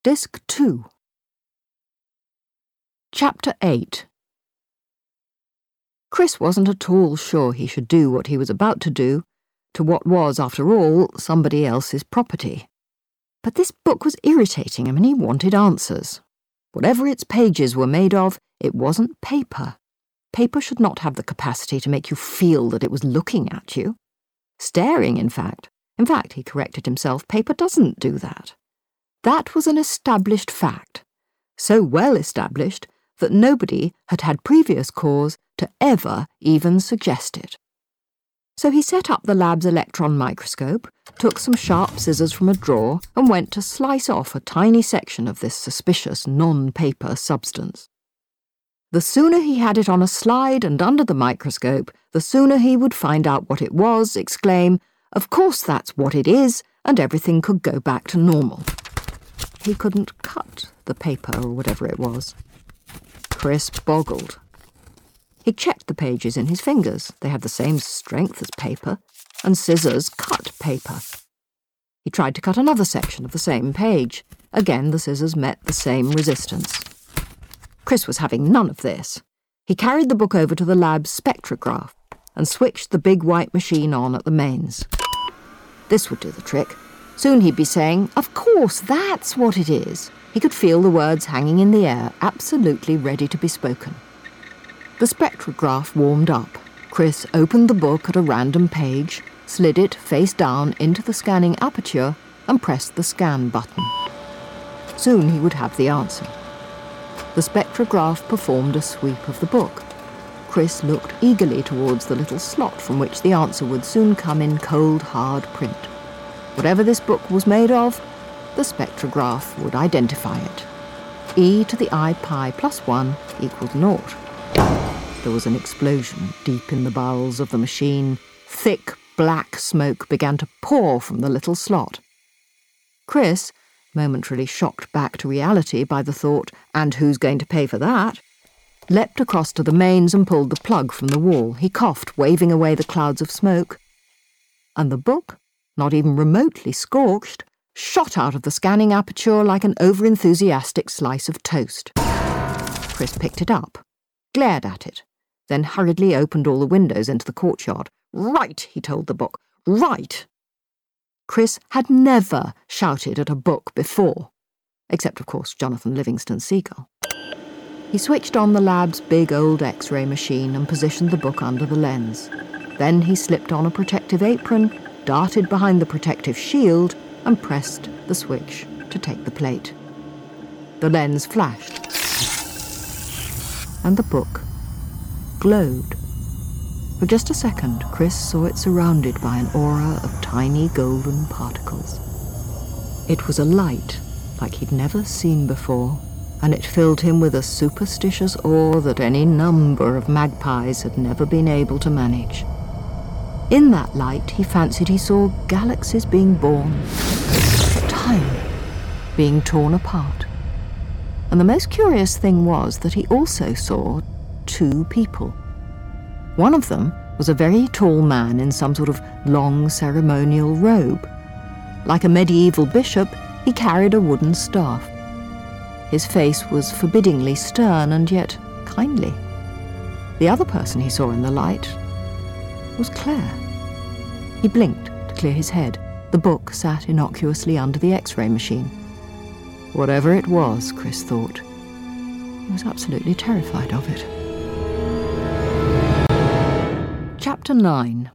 Disc 2. Chapter 8. Chris wasn't at all sure he should do what he was about to do, to what was, after all, somebody else's property. But this book was irritating him and he wanted answers. Whatever its pages were made of, it wasn't paper. Paper should not have the capacity to make you feel that it was looking at you. Staring, in fact. In fact, he corrected himself, paper doesn't do that. That was an established fact. So well established that nobody had had previous cause to ever even suggest it. So he set up the lab's electron microscope, took some sharp scissors from a drawer, and went to slice off a tiny section of this suspicious non-paper substance. The sooner he had it on a slide and under the microscope, the sooner he would find out what it was, exclaim, "Of course that's what it is," and everything could go back to normal. He couldn't cut the paper or whatever it was. Chris boggled. He checked the pages in his fingers. They had the same strength as paper, and scissors cut paper. He tried to cut another section of the same page. Again, the scissors met the same resistance. Chris was having none of this. He carried the book over to the lab's spectrograph and switched the big white machine on at the mains. This would do the trick. Soon he'd be saying, "Of course, that's what it is." He could feel the words hanging in the air, absolutely ready to be spoken. The spectrograph warmed up. Chris opened the book at a random page, slid it face down into the scanning aperture, and pressed the scan button. Soon he would have the answer. The spectrograph performed a sweep of the book. Chris looked eagerly towards the little slot from which the answer would soon come in cold, hard print. Whatever this book was made of, the spectrograph would identify it. E to the I pi plus 1 equals 0. There was an explosion deep in the bowels of the machine. Thick, black smoke began to pour from the little slot. Chris, momentarily shocked back to reality by the thought, "And who's going to pay for that?" leapt across to the mains and pulled the plug from the wall. He coughed, waving away the clouds of smoke. And the book, not even remotely scorched, shot out of the scanning aperture like an over-enthusiastic slice of toast. Chris picked it up, glared at it, then hurriedly opened all the windows into the courtyard. "Right," he told the book, "right." Chris had never shouted at a book before, except, of course, Jonathan Livingston Seagull. He switched on the lab's big old X-ray machine and positioned the book under the lens. Then he slipped on a protective apron, darted behind the protective shield, and pressed the switch to take the plate. The lens flashed, and the book glowed. For just a second, Chris saw it surrounded by an aura of tiny golden particles. It was a light like he'd never seen before, and it filled him with a superstitious awe that any number of magpies had never been able to manage. In that light, he fancied he saw galaxies being born, time being torn apart. And the most curious thing was that he also saw two people. One of them was a very tall man in some sort of long ceremonial robe. Like a medieval bishop, he carried a wooden staff. His face was forbiddingly stern and yet kindly. The other person he saw in the light was Claire. He blinked to clear his head. The book sat innocuously under the X-ray machine. Whatever it was, Chris thought, he was absolutely terrified of it. Chapter 9.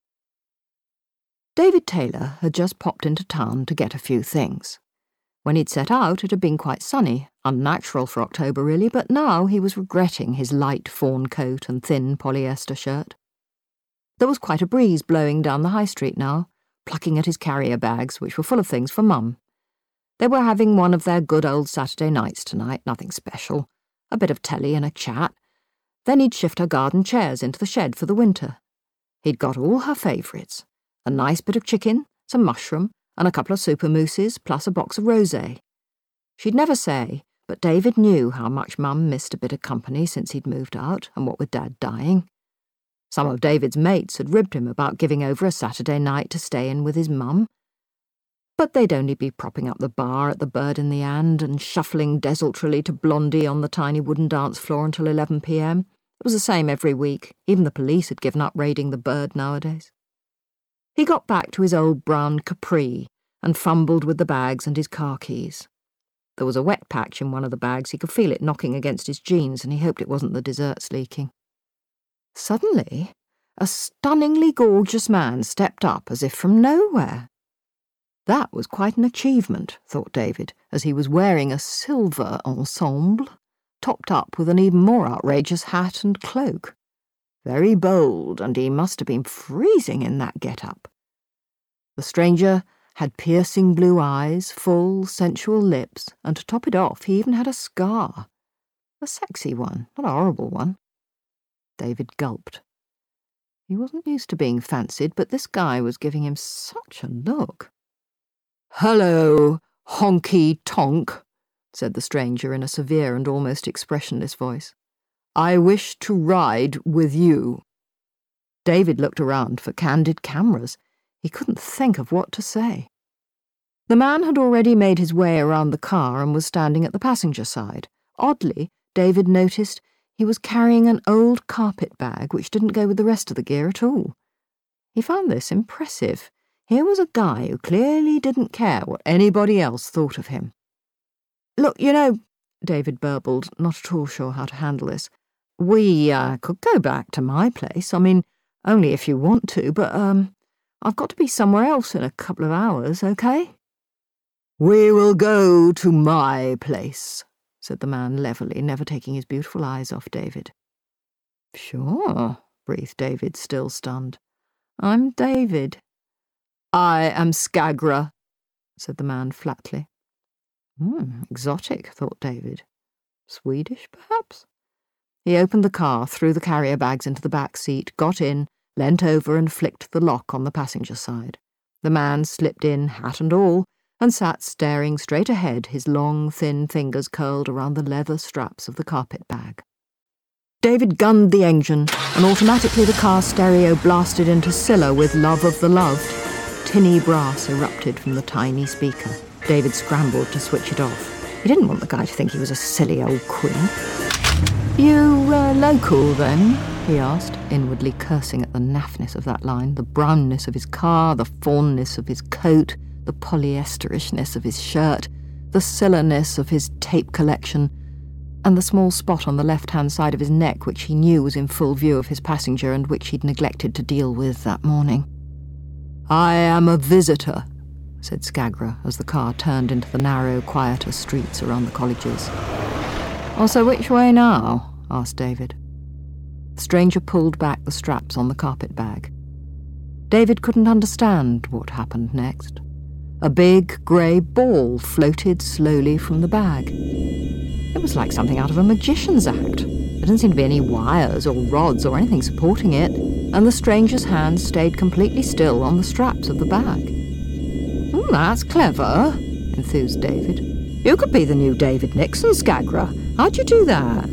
David Taylor had just popped into town to get a few things. When he'd set out, it had been quite sunny, unnatural for October really, but now he was regretting his light fawn coat and thin polyester shirt. There was quite a breeze blowing down the high street now, plucking at his carrier bags, which were full of things for Mum. They were having one of their good old Saturday nights tonight, nothing special, a bit of telly and a chat. Then he'd shift her garden chairs into the shed for the winter. He'd got all her favourites, a nice bit of chicken, some mushroom, and a couple of super mousses, plus a box of rosé. She'd never say, but David knew how much Mum missed a bit of company since he'd moved out, and what with Dad dying. Some of David's mates had ribbed him about giving over a Saturday night to stay in with his mum. But they'd only be propping up the bar at the Bird in the Hand and shuffling desultorily to Blondie on the tiny wooden dance floor until 11 p.m. It was the same every week. Even the police had given up raiding the Bird nowadays. He got back to his old brown Capri and fumbled with the bags and his car keys. There was a wet patch in one of the bags. He could feel it knocking against his jeans, and he hoped it wasn't the desserts leaking. Suddenly, a stunningly gorgeous man stepped up as if from nowhere. That was quite an achievement, thought David, as he was wearing a silver ensemble, topped up with an even more outrageous hat and cloak. Very bold, and he must have been freezing in that get-up. The stranger had piercing blue eyes, full, sensual lips, and to top it off, he even had a scar. A sexy one, not a horrible one. David gulped. He wasn't used to being fancied, but this guy was giving him such a look. "Hello, honky tonk," said the stranger in a severe and almost expressionless voice. "I wish to ride with you." David looked around for candid cameras. He couldn't think of what to say. The man had already made his way around the car and was standing at the passenger side. Oddly, David noticed he was carrying an old carpet bag which didn't go with the rest of the gear at all. He found this impressive. Here was a guy who clearly didn't care what anybody else thought of him. "Look, you know," David burbled, not at all sure how to handle this, "we could go back to my place. I mean, only if you want to, but I've got to be somewhere else in a couple of hours, okay?" "We will go to my place," said the man levelly, never taking his beautiful eyes off David. "Sure," breathed David, still stunned. "I'm David." "I am Skagra," said the man flatly. Exotic, thought David. Swedish, perhaps? He opened the car, threw the carrier bags into the back seat, got in, leant over and flicked the lock on the passenger side. The man slipped in, hat and all, and sat staring straight ahead, his long, thin fingers curled around the leather straps of the carpet bag. David gunned the engine, and automatically the car stereo blasted into Scylla with Love of the Loved. Tinny brass erupted from the tiny speaker. David scrambled to switch it off. He didn't want the guy to think he was a silly old queen. "You local, then?" he asked, inwardly cursing at the naffness of that line, the brownness of his car, the fawnness of his coat, the polyesterishness of his shirt, the Scylla-ness of his tape collection, and the small spot on the left-hand side of his neck which he knew was in full view of his passenger and which he'd neglected to deal with that morning. "I am a visitor," said Skagra as the car turned into the narrow, quieter streets around the colleges. "So which way now?" asked David. The stranger pulled back the straps on the carpet bag. David couldn't understand what happened next. A big grey ball floated slowly from the bag. It was like something out of a magician's act. There didn't seem to be any wires or rods or anything supporting it, and the stranger's hand stayed completely still on the straps of the bag. "That's clever," enthused David. "You could be the new David Nixon, Skagra. How'd you do that?"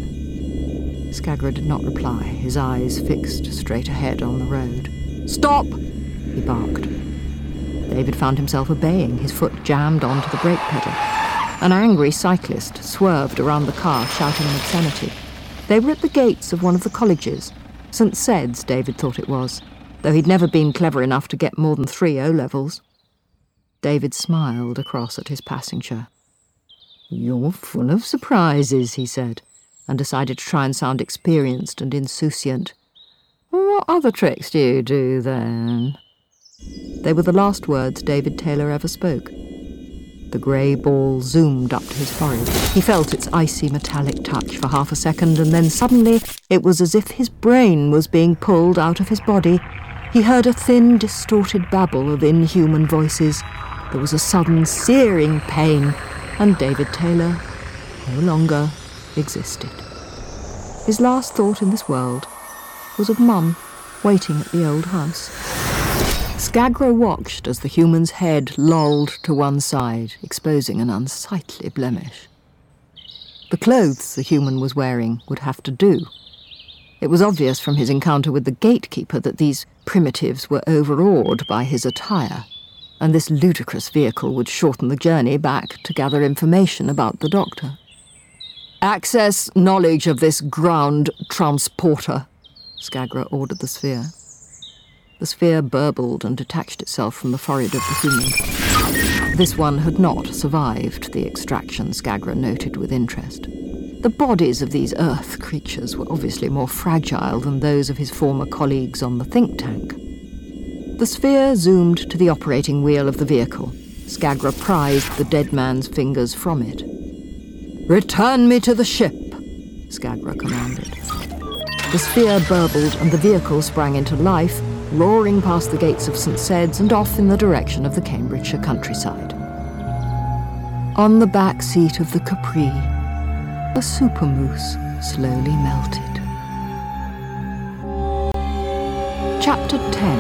Skagra did not reply, his eyes fixed straight ahead on the road. "Stop!" he barked. David found himself obeying, his foot jammed onto the brake pedal. An angry cyclist swerved around the car, shouting an obscenity. They were at the gates of one of the colleges. St. Sed's, David thought it was, though he'd never been clever enough to get more than 3 O-levels. David smiled across at his passenger. "You're full of surprises," he said, and decided to try and sound experienced and insouciant. "What other tricks do you do, then?" They were the last words David Taylor ever spoke. The grey ball zoomed up to his forehead. He felt its icy metallic touch for half a second, and then suddenly it was as if his brain was being pulled out of his body. He heard a thin, distorted babble of inhuman voices. There was a sudden, searing pain, and David Taylor no longer existed. His last thought in this world was of Mum waiting at the old house. Skagra watched as the human's head lolled to one side, exposing an unsightly blemish. The clothes the human was wearing would have to do. It was obvious from his encounter with the gatekeeper that these primitives were overawed by his attire. and this ludicrous vehicle would shorten the journey back to gather information about the Doctor. "Access knowledge of this ground transporter," Skagra ordered the sphere. The sphere burbled and detached itself from the forehead of the human. This one had not survived the extraction, Skagra noted with interest. The bodies of these Earth creatures were obviously more fragile than those of his former colleagues on the think tank. The sphere zoomed to the operating wheel of the vehicle. Skagra prized the dead man's fingers from it. "Return me to the ship," Skagra commanded. The sphere burbled and the vehicle sprang into life, roaring past the gates of St. Sed's and off in the direction of the Cambridgeshire countryside. On the back seat of the Capri, a super moose slowly melted. Chapter 10.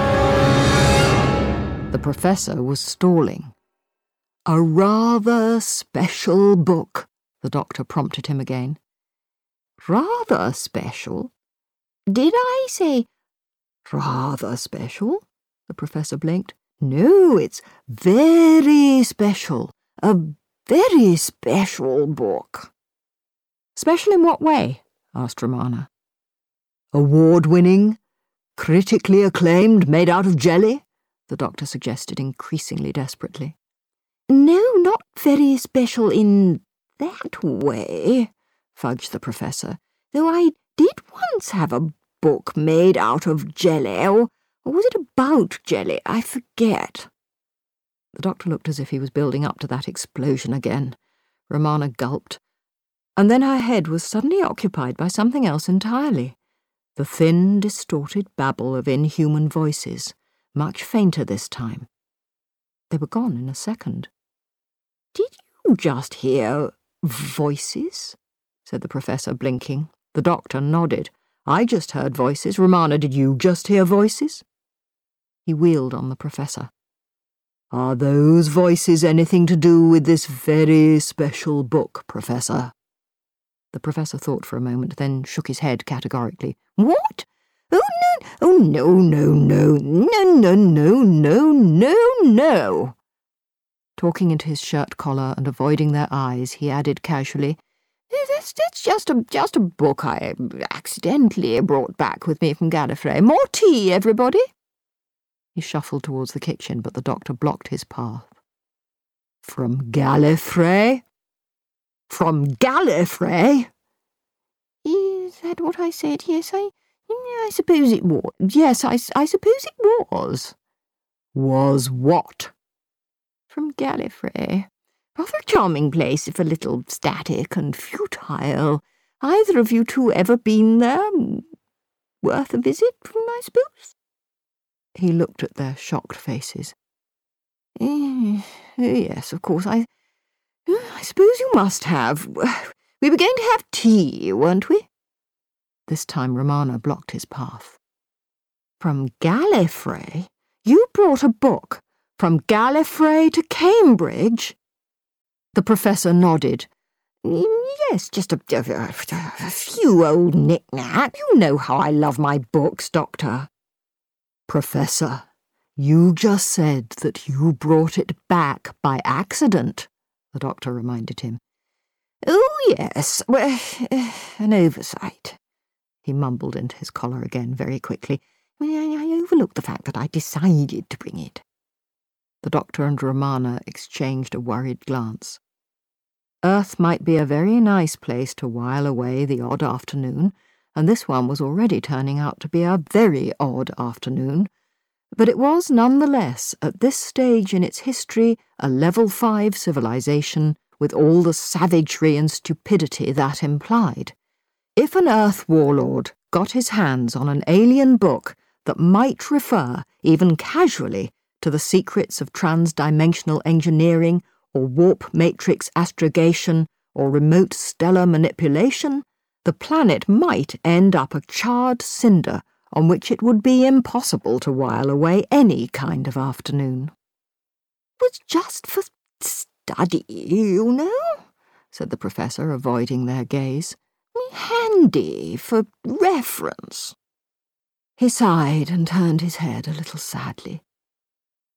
The Professor was stalling. "A rather special book," the Doctor prompted him again. "Rather special? Did I say rather special?" The Professor blinked. "No, it's very special. A very special book." "Special in what way?" asked Romana. "Award-winning, critically acclaimed, made out of jelly," the Doctor suggested increasingly desperately. "No, not very special in that way," fudged the Professor, "though I did once have a book made out of jelly, or was it about jelly? I forget." The Doctor looked as if he was building up to that explosion again. Romana gulped, and then her head was suddenly occupied by something else entirely. The thin, distorted babble of inhuman voices, much fainter this time. They were gone in a second. "Did you just hear voices?" said the Professor, blinking. The Doctor nodded. "I just heard voices. Romana, did you just hear voices?" He wheeled on the Professor. "Are those voices anything to do with this very special book, Professor?" The Professor thought for a moment, then shook his head categorically. "What? Oh, no. Talking into his shirt collar and avoiding their eyes, he added casually, That's just a book I accidentally brought back with me from Gallifrey. More tea, everybody?" He shuffled towards the kitchen, but the Doctor blocked his path. "From Gallifrey? From Gallifrey?" "Is that what I said? Yes, I suppose it was. Yes, I suppose it was." "Was what?" "From Gallifrey. Rather a charming place if a little static and futile. Either of you two ever been there? Worth a visit, I suppose?" He looked at their shocked faces. "Yes, of course, I suppose you must have. We were going to have tea, weren't we?" This time Romana blocked his path. "From Gallifrey? You brought a book from Gallifrey to Cambridge?" The Professor nodded. "Yes, just a few old knick-knacks. You know how I love my books, Doctor." "Professor, you just said that you brought it back by accident," the Doctor reminded him. "Oh, yes, well, an oversight," he mumbled into his collar again very quickly. "I overlooked the fact that I decided to bring it." The Doctor and Romana exchanged a worried glance. Earth might be a very nice place to while away the odd afternoon, and this one was already turning out to be a very odd afternoon, but it was nonetheless, at this stage in its history, a Level 5 civilization with all the savagery and stupidity that implied. If an Earth warlord got his hands on an alien book that might refer, even casually, to the secrets of trans-dimensional engineering or warp matrix astrogation or remote stellar manipulation, the planet might end up a charred cinder on which it would be impossible to while away any kind of afternoon. "It was just for study, you know," said the Professor, avoiding their gaze. "Handy for reference." He sighed and turned his head a little sadly.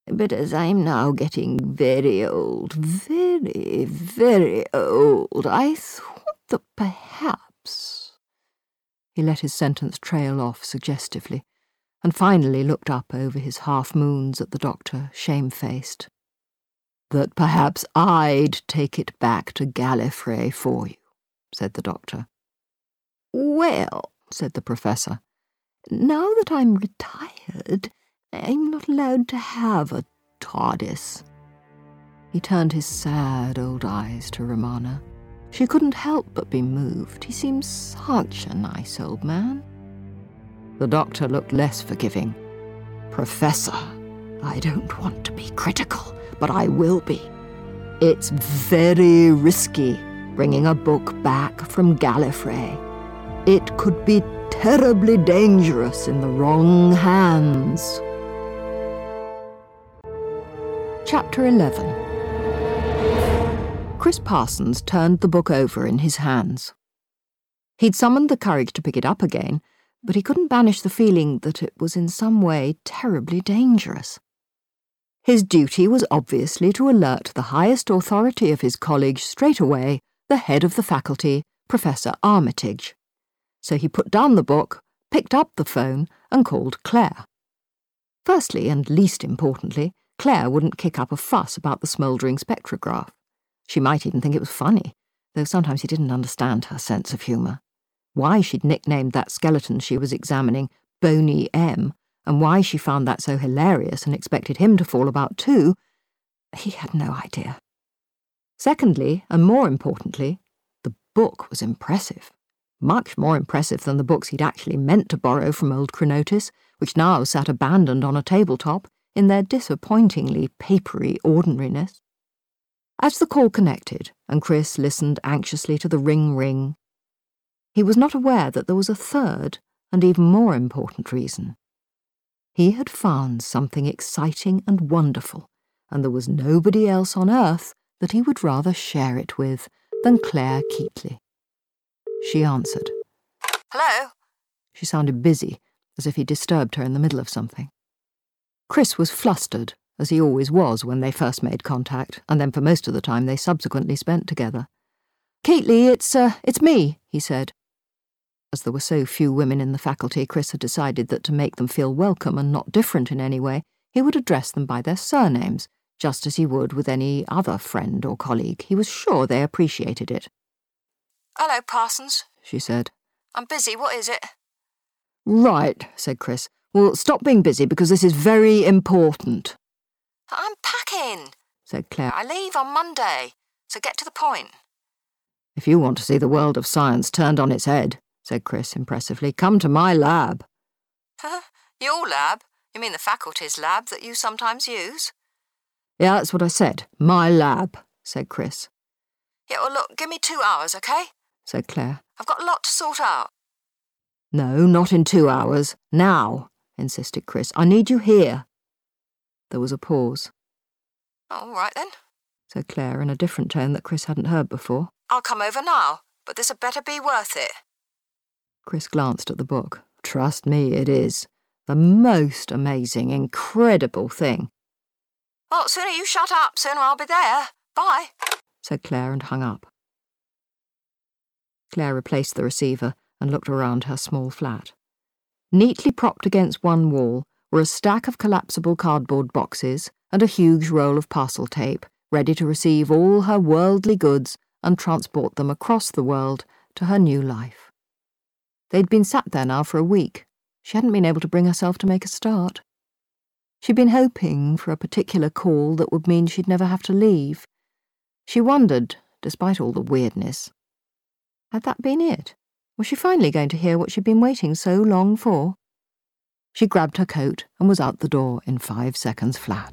But as I'm now getting very old, very, very old, I thought that perhaps—" He let his sentence trail off suggestively, and finally looked up over his half-moons at the doctor, shamefaced. "That perhaps I'd take it back to Gallifrey for you," said the doctor. "Well," said the professor, "now that I'm retired, I'm not allowed to have a TARDIS." He turned his sad old eyes to Romana. She couldn't help but be moved. He seemed such a nice old man. The doctor looked less forgiving. "Professor, I don't want to be critical, but I will be. It's very risky bringing a book back from Gallifrey. It could be terribly dangerous in the wrong hands." Chapter 11. Chris Parsons turned the book over in his hands. He'd summoned the courage to pick it up again, but he couldn't banish the feeling that it was in some way terribly dangerous. His duty was obviously to alert the highest authority of his college straight away, the head of the faculty, Professor Armitage. So he put down the book, picked up the phone, and called Claire. Firstly, and least importantly, Claire wouldn't kick up a fuss about the smouldering spectrograph. She might even think it was funny, though sometimes he didn't understand her sense of humour. Why she'd nicknamed that skeleton she was examining Boney M, and why she found that so hilarious and expected him to fall about too, he had no idea. Secondly, and more importantly, the book was impressive. Much more impressive than the books he'd actually meant to borrow from old Chronotis, which now sat abandoned on a tabletop in their disappointingly papery ordinariness. As the call connected, and Chris listened anxiously to the ring-ring, he was not aware that there was a third and even more important reason. He had found something exciting and wonderful, and there was nobody else on earth that he would rather share it with than Claire Keatley. She answered. "Hello?" She sounded busy, as if he disturbed her in the middle of something. Chris was flustered, as he always was when they first made contact, and then for most of the time they subsequently spent together. "Keatley, it's me," he said. As there were so few women in the faculty, Chris had decided that to make them feel welcome and not different in any way, he would address them by their surnames, just as he would with any other friend or colleague. He was sure they appreciated it. "Hello, Parsons," she said. "I'm busy, what is it?" "Right," said Chris. "Well, stop being busy because this is very important." "I'm packing," said Claire. "I leave on Monday, so get to the point." "If you want to see the world of science turned on its head," said Chris impressively, "come to my lab." "Your lab? You mean the faculty's lab that you sometimes use?" "Yeah, that's what I said. My lab," said Chris. "Yeah, well, look, give me 2 hours, okay?" said Claire. "I've got a lot to sort out." "No, not in 2 hours. Now," insisted Chris. "I need you here." There was a pause. "All right, then," said Claire in a different tone that Chris hadn't heard before. "I'll come over now, but this'd better be worth it." Chris glanced at the book. "Trust me, it is. The most amazing, incredible thing." "Well, sooner you shut up, sooner I'll be there. Bye," said Claire and hung up. Claire replaced the receiver and looked around her small flat. Neatly propped against one wall were a stack of collapsible cardboard boxes and a huge roll of parcel tape, ready to receive all her worldly goods and transport them across the world to her new life. They'd been sat there now for a week. She hadn't been able to bring herself to make a start. She'd been hoping for a particular call that would mean she'd never have to leave. She wondered, despite all the weirdness, had that been it? Was she finally going to hear what she'd been waiting so long for? She grabbed her coat and was out the door in 5 seconds flat.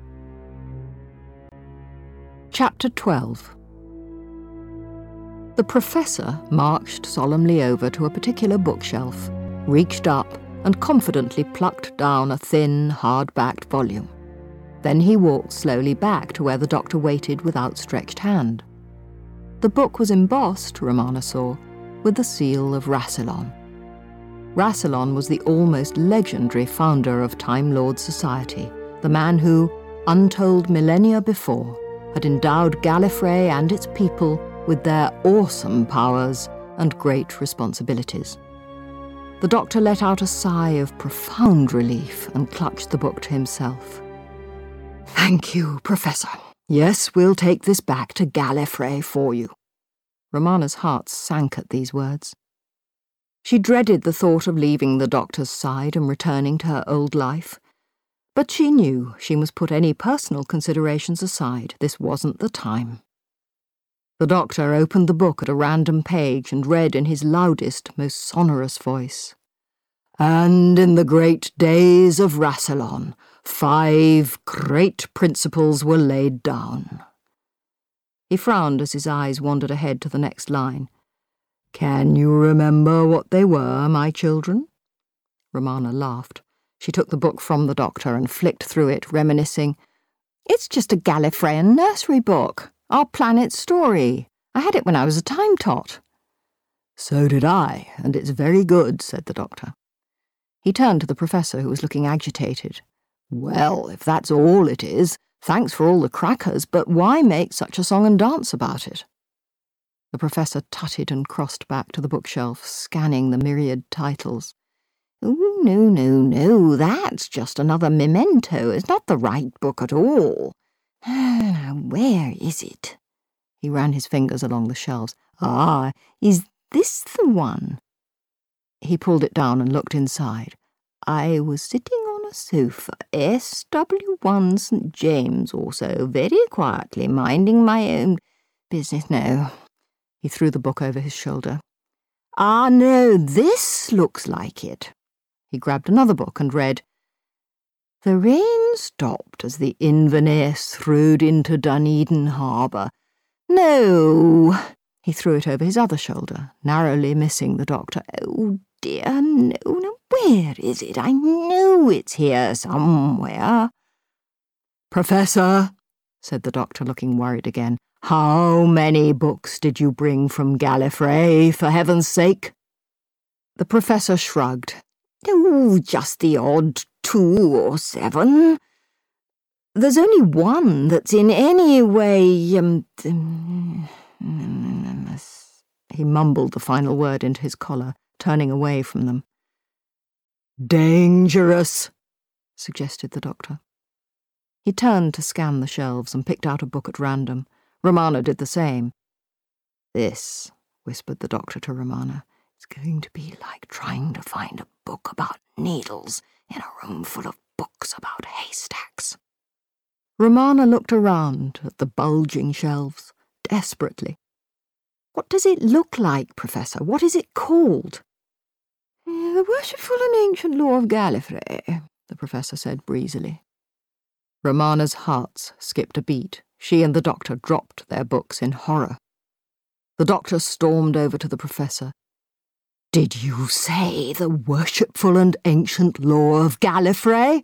Chapter 12. The professor marched solemnly over to a particular bookshelf, reached up and confidently plucked down a thin, hard-backed volume. Then he walked slowly back to where the doctor waited with outstretched hand. The book was embossed, Romana saw, with the seal of Rassilon. Rassilon was the almost legendary founder of Time Lord Society, the man who, untold millennia before, had endowed Gallifrey and its people with their awesome powers and great responsibilities. The Doctor let out a sigh of profound relief and clutched the book to himself. "Thank you, Professor. Yes, we'll take this back to Gallifrey for you." Romana's heart sank at these words. She dreaded the thought of leaving the Doctor's side and returning to her old life. But she knew she must put any personal considerations aside. This wasn't the time. The Doctor opened the book at a random page and read in his loudest, most sonorous voice. "And in the great days of Rassilon, 5 great principles were laid down." He frowned as his eyes wandered ahead to the next line. "Can you remember what they were, my children?" Romana laughed. She took the book from the Doctor and flicked through it, reminiscing. "It's just a Gallifreyan nursery book. Our planet's story. I had it when I was a time tot." "So did I, and it's very good," said the Doctor. He turned to the Professor, who was looking agitated. "Well, if that's all it is, thanks for all the crackers, but why make such a song and dance about it?" The Professor tutted and crossed back to the bookshelf, scanning the myriad titles. "Oh, no, that's just another memento. It's not the right book at all. Now, where is it?" He ran his fingers along the shelves. "Ah, is this the one?" He pulled it down and looked inside. "I was sitting on a sofa, SW1 St. James or so, very quietly, minding my own business. No." He threw the book over his shoulder. "Ah, no, this looks like it." He grabbed another book and read, "The rain stopped as the Inverness rode into Dunedin Harbour. No." He threw it over his other shoulder, narrowly missing the Doctor. "Oh dear, no, where is it? I know it's here somewhere." "Professor," said the Doctor, looking worried again, "how many books did you bring from Gallifrey, for heaven's sake?" The Professor shrugged. "Oh, just the odd 2 or 7. There's only one that's in any way, He mumbled the final word into his collar, turning away from them. "Dangerous," suggested the Doctor. He turned to scan the shelves and picked out a book at random. Romana did the same. "This," whispered the Doctor to Romana, "is going to be like trying to find a book about needles in a room full of books about haystacks." Romana looked around at the bulging shelves, desperately. "What does it look like, Professor? What is it called?" "The Worshipful and Ancient Law of Gallifrey," the Professor said breezily. Romana's heart skipped a beat. She and the Doctor dropped their books in horror. The Doctor stormed over to the Professor. "Did you say the Worshipful and Ancient Law of Gallifrey?"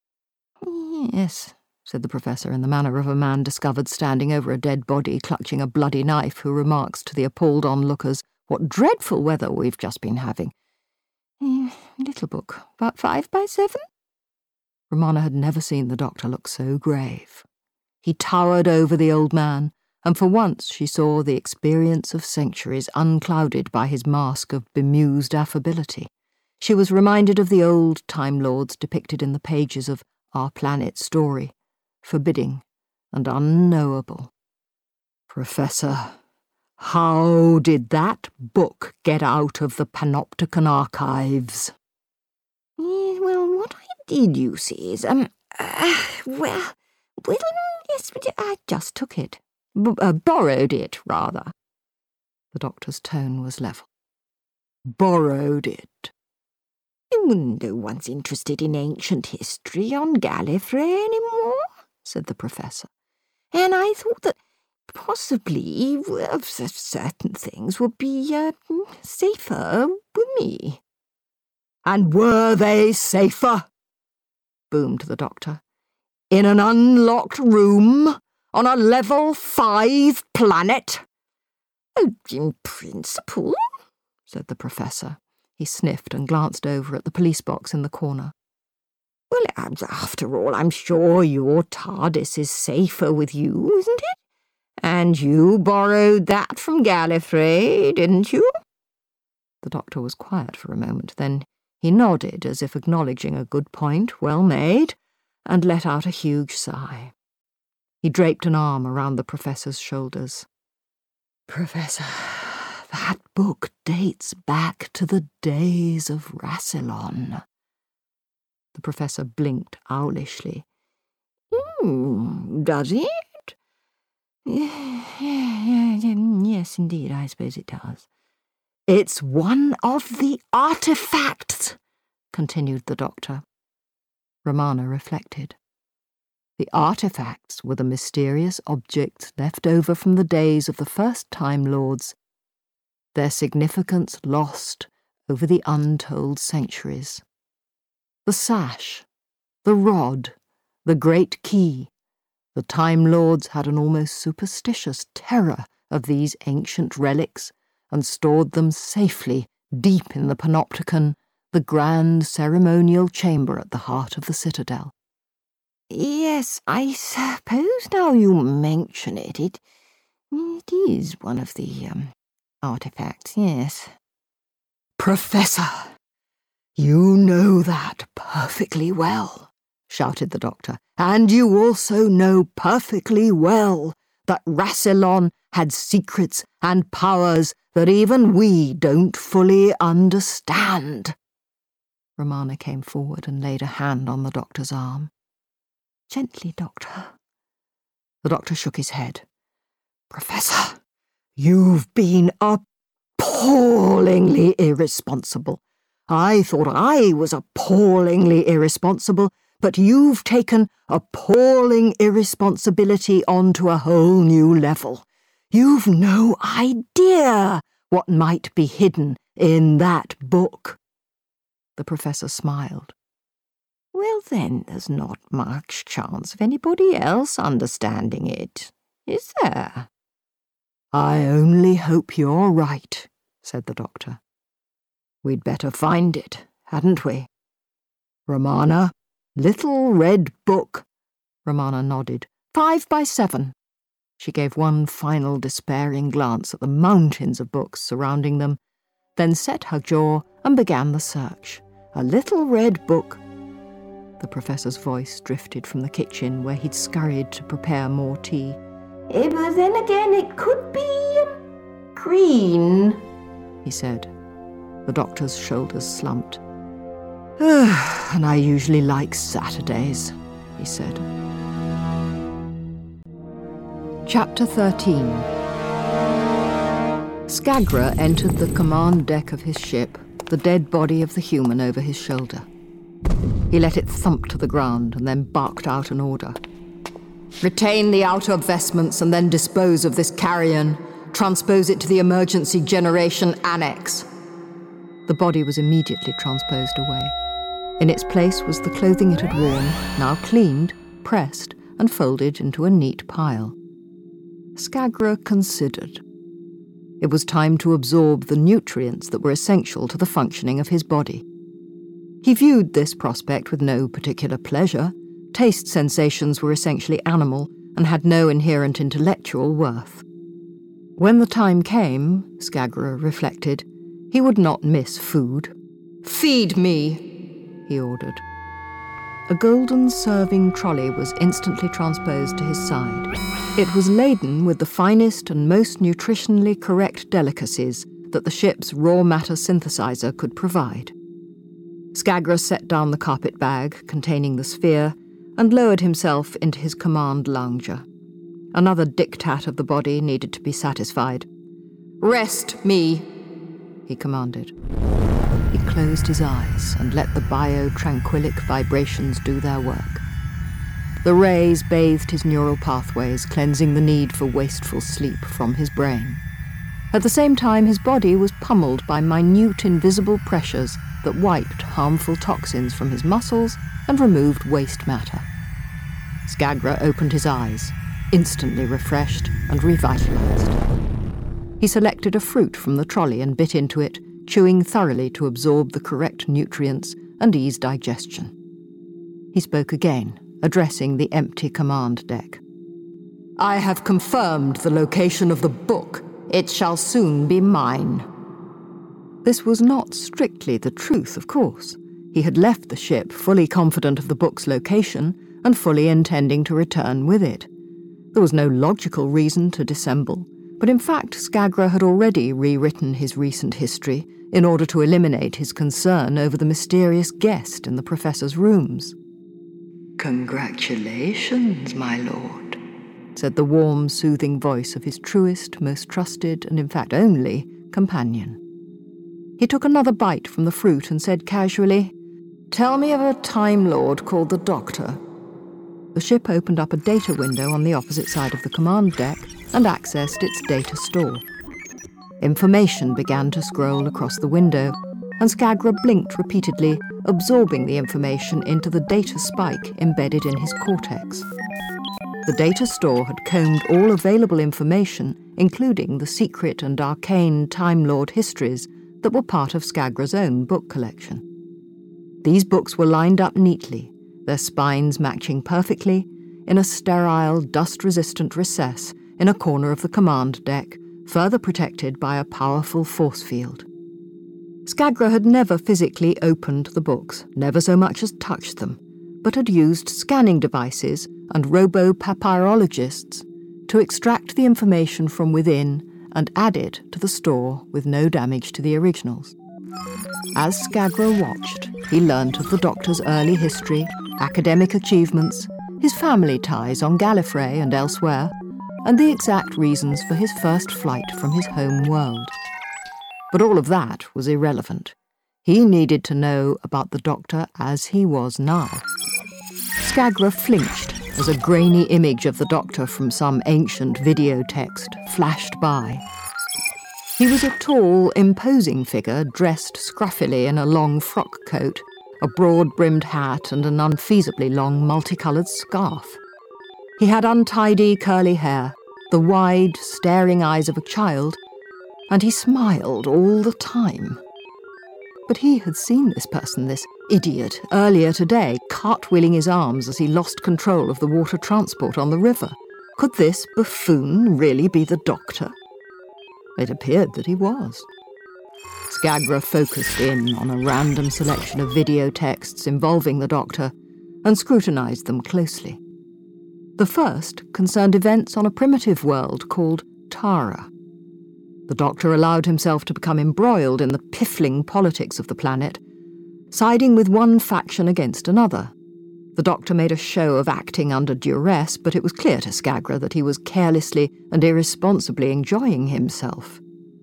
"Yes," said the Professor in the manner of a man discovered standing over a dead body clutching a bloody knife who remarks to the appalled onlookers, "What dreadful weather we've just been having." "Little book, about 5 by 7? Romana had never seen the Doctor look so grave. He towered over the old man, and for once she saw the experience of centuries unclouded by his mask of bemused affability. She was reminded of the old Time Lords depicted in the pages of Our Planet's Story, forbidding and unknowable. "Professor, how did that book get out of the Panopticon archives?" "Well, what I did, you see, is, yes, I just took it. Borrowed it, rather." The Doctor's tone was level. "Borrowed it?" "No one's interested in ancient history on Gallifrey anymore," said the Professor. "And I thought that possibly certain things would be safer with me." "And were they safer?" boomed the Doctor. "In an unlocked room? On a level 5 planet?" "Oh, in principle," said the Professor. He sniffed and glanced over at the police box in the corner. Well, after all, I'm sure your TARDIS is safer with you, isn't it? And you borrowed that from Gallifrey, didn't you? The Doctor was quiet for a moment. Then he nodded, as if acknowledging a good point, well made, and let out a huge sigh. He draped an arm around the Professor's shoulders. Professor, that book dates back to the days of Rassilon. The Professor blinked owlishly. Does it? Yes, indeed, I suppose it does. It's one of the artifacts, continued the Doctor. Romana reflected. The artifacts were the mysterious objects left over from the days of the first Time Lords, their significance lost over the untold centuries. The sash, the rod, the great key. The Time Lords had an almost superstitious terror of these ancient relics and stored them safely deep in the Panopticon, the grand ceremonial chamber at the heart of the Citadel. Yes, I suppose now you mention it, it is one of the artifacts, yes. Professor, you know that perfectly well, shouted the Doctor, and you also know perfectly well that Rassilon had secrets and powers that even we don't fully understand. Romana came forward and laid a hand on the Doctor's arm. Gently, Doctor. The Doctor shook his head. Professor, you've been appallingly irresponsible. I thought I was appallingly irresponsible, but you've taken appalling irresponsibility onto a whole new level. You've no idea what might be hidden in that book. The Professor smiled. Well, then, there's not much chance of anybody else understanding it, is there? I only hope you're right, said the Doctor. We'd better find it, hadn't we? Romana, little red book. Romana nodded. 5 by 7. She gave one final despairing glance at the mountains of books surrounding them, then set her jaw and began the search. A little red book. The Professor's voice drifted from the kitchen where he'd scurried to prepare more tea. But then again, it could be green, he said. The Doctor's shoulders slumped. And I usually like Saturdays, he said. Chapter 13. Skagra entered the command deck of his ship, the dead body of the human over his shoulder. He let it thump to the ground and then barked out an order. Retain the outer vestments and then dispose of this carrion. Transpose it to the emergency generation annex. The body was immediately transposed away. In its place was the clothing it had worn, now cleaned, pressed, and folded into a neat pile. Skagra considered. It was time to absorb the nutrients that were essential to the functioning of his body. He viewed this prospect with no particular pleasure. Taste sensations were essentially animal and had no inherent intellectual worth. When the time came, Skagra reflected, he would not miss food. Feed me, he ordered. A golden serving trolley was instantly transposed to his side. It was laden with the finest and most nutritionally correct delicacies that the ship's raw matter synthesizer could provide. Skagra set down the carpet bag containing the sphere and lowered himself into his command lounger. Another diktat of the body needed to be satisfied. Rest me, he commanded. He closed his eyes and let the bio-tranquilic vibrations do their work. The rays bathed his neural pathways, cleansing the need for wasteful sleep from his brain. At the same time, his body was pummeled by minute invisible pressures that wiped harmful toxins from his muscles and removed waste matter. Skagra opened his eyes, instantly refreshed and revitalized. He selected a fruit from the trolley and bit into it, chewing thoroughly to absorb the correct nutrients and ease digestion. He spoke again, addressing the empty command deck. "I have confirmed the location of the book. It shall soon be mine." This was not strictly the truth, of course. He had left the ship fully confident of the book's location and fully intending to return with it. There was no logical reason to dissemble, but in fact Skagra had already rewritten his recent history in order to eliminate his concern over the mysterious guest in the professor's rooms. "Congratulations, my lord," said the warm, soothing voice of his truest, most trusted, and in fact only, companion. He took another bite from the fruit and said casually, "Tell me of a Time Lord called the Doctor." The ship opened up a data window on the opposite side of the command deck and accessed its data store. Information began to scroll across the window, and Skagra blinked repeatedly, absorbing the information into the data spike embedded in his cortex. The data store had combed all available information, including the secret and arcane Time Lord histories that were part of Skagra's own book collection. These books were lined up neatly, their spines matching perfectly, in a sterile, dust-resistant recess in a corner of the command deck, further protected by a powerful force field. Skagra had never physically opened the books, never so much as touched them, but had used scanning devices and robo-papyrologists to extract the information from within and add it to the store with no damage to the originals. As Skagra watched, he learnt of the Doctor's early history, academic achievements, his family ties on Gallifrey and elsewhere, and the exact reasons for his first flight from his home world. But all of that was irrelevant. He needed to know about the Doctor as he was now. Skagra flinched as a grainy image of the Doctor from some ancient video text flashed by. He was a tall, imposing figure dressed scruffily in a long frock coat, a broad-brimmed hat and an unfeasibly long multicoloured scarf. He had untidy curly hair, the wide, staring eyes of a child, and he smiled all the time. But he had seen this person, this idiot, earlier today, cartwheeling his arms as he lost control of the water transport on the river. Could this buffoon really be the Doctor? It appeared that he was. Skagra focused in on a random selection of video texts involving the Doctor and scrutinised them closely. The first concerned events on a primitive world called Tara. The Doctor allowed himself to become embroiled in the piffling politics of the planet, siding with one faction against another. The Doctor made a show of acting under duress, but it was clear to Skagra that he was carelessly and irresponsibly enjoying himself.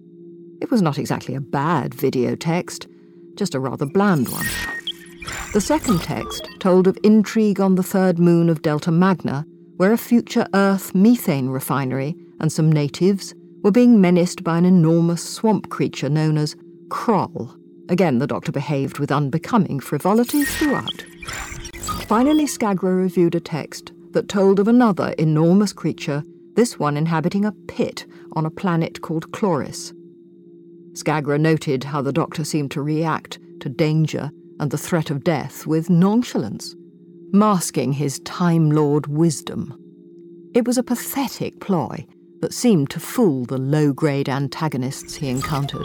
It was not exactly a bad video text, just a rather bland one. The second text told of intrigue on the third moon of Delta Magna, where a future Earth methane refinery and some natives were being menaced by an enormous swamp creature known as Kroll. Again, the Doctor behaved with unbecoming frivolity throughout. Finally, Skagra reviewed a text that told of another enormous creature, this one inhabiting a pit on a planet called Chloris. Skagra noted how the Doctor seemed to react to danger and the threat of death with nonchalance, masking his Time Lord wisdom. It was a pathetic ploy that seemed to fool the low-grade antagonists he encountered.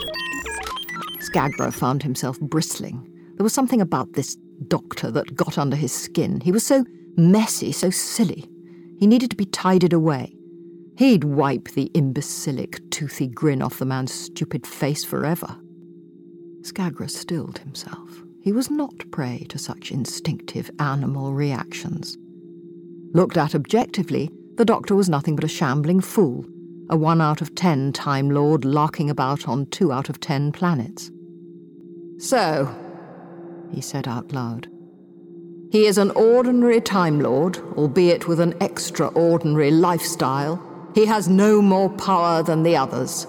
Skagra found himself bristling. There was something about this Doctor that got under his skin. He was so messy, so silly. He needed to be tidied away. He'd wipe the imbecilic, toothy grin off the man's stupid face forever. Skagra stilled himself. He was not prey to such instinctive animal reactions. Looked at objectively, the Doctor was nothing but a shambling fool, a 1 out of 10 Time Lord larking about on 2 out of 10 planets. "So," he said out loud, "he is an ordinary Time Lord, albeit with an extraordinary lifestyle. He has no more power than the others."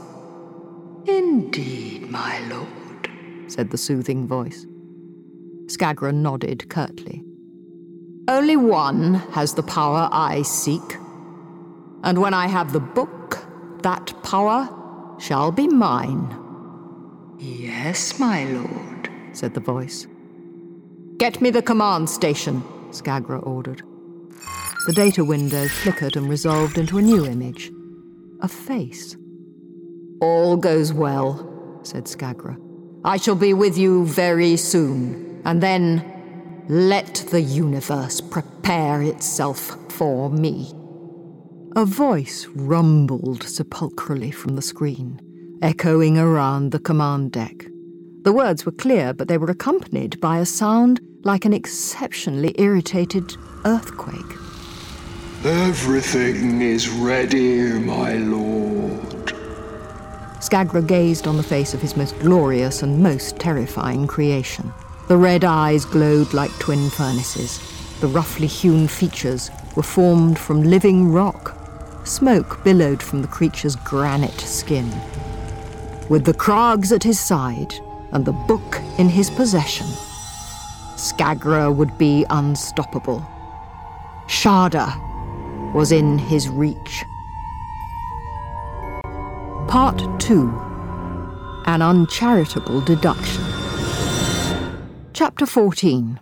"Indeed, my lord," said the soothing voice. Skagra nodded curtly. "Only one has the power I seek. And when I have the book, that power shall be mine." "Yes, my lord," said the voice. "Get me the command station," Skagra ordered. The data window flickered and resolved into a new image. A face. "All goes well," said Skagra. "I shall be with you very soon, and then let the universe prepare itself for me." A voice rumbled sepulchrally from the screen, echoing around the command deck. The words were clear, but they were accompanied by a sound like an exceptionally irritated earthquake. "Everything is ready, my lord." Skagra gazed on the face of his most glorious and most terrifying creation. The red eyes glowed like twin furnaces. The roughly hewn features were formed from living rock. Smoke billowed from the creature's granite skin. With the Krags at his side and the book in his possession, Skagra would be unstoppable. Sharda was in his reach. Part 2. An Uncharitable Deduction. Chapter 14.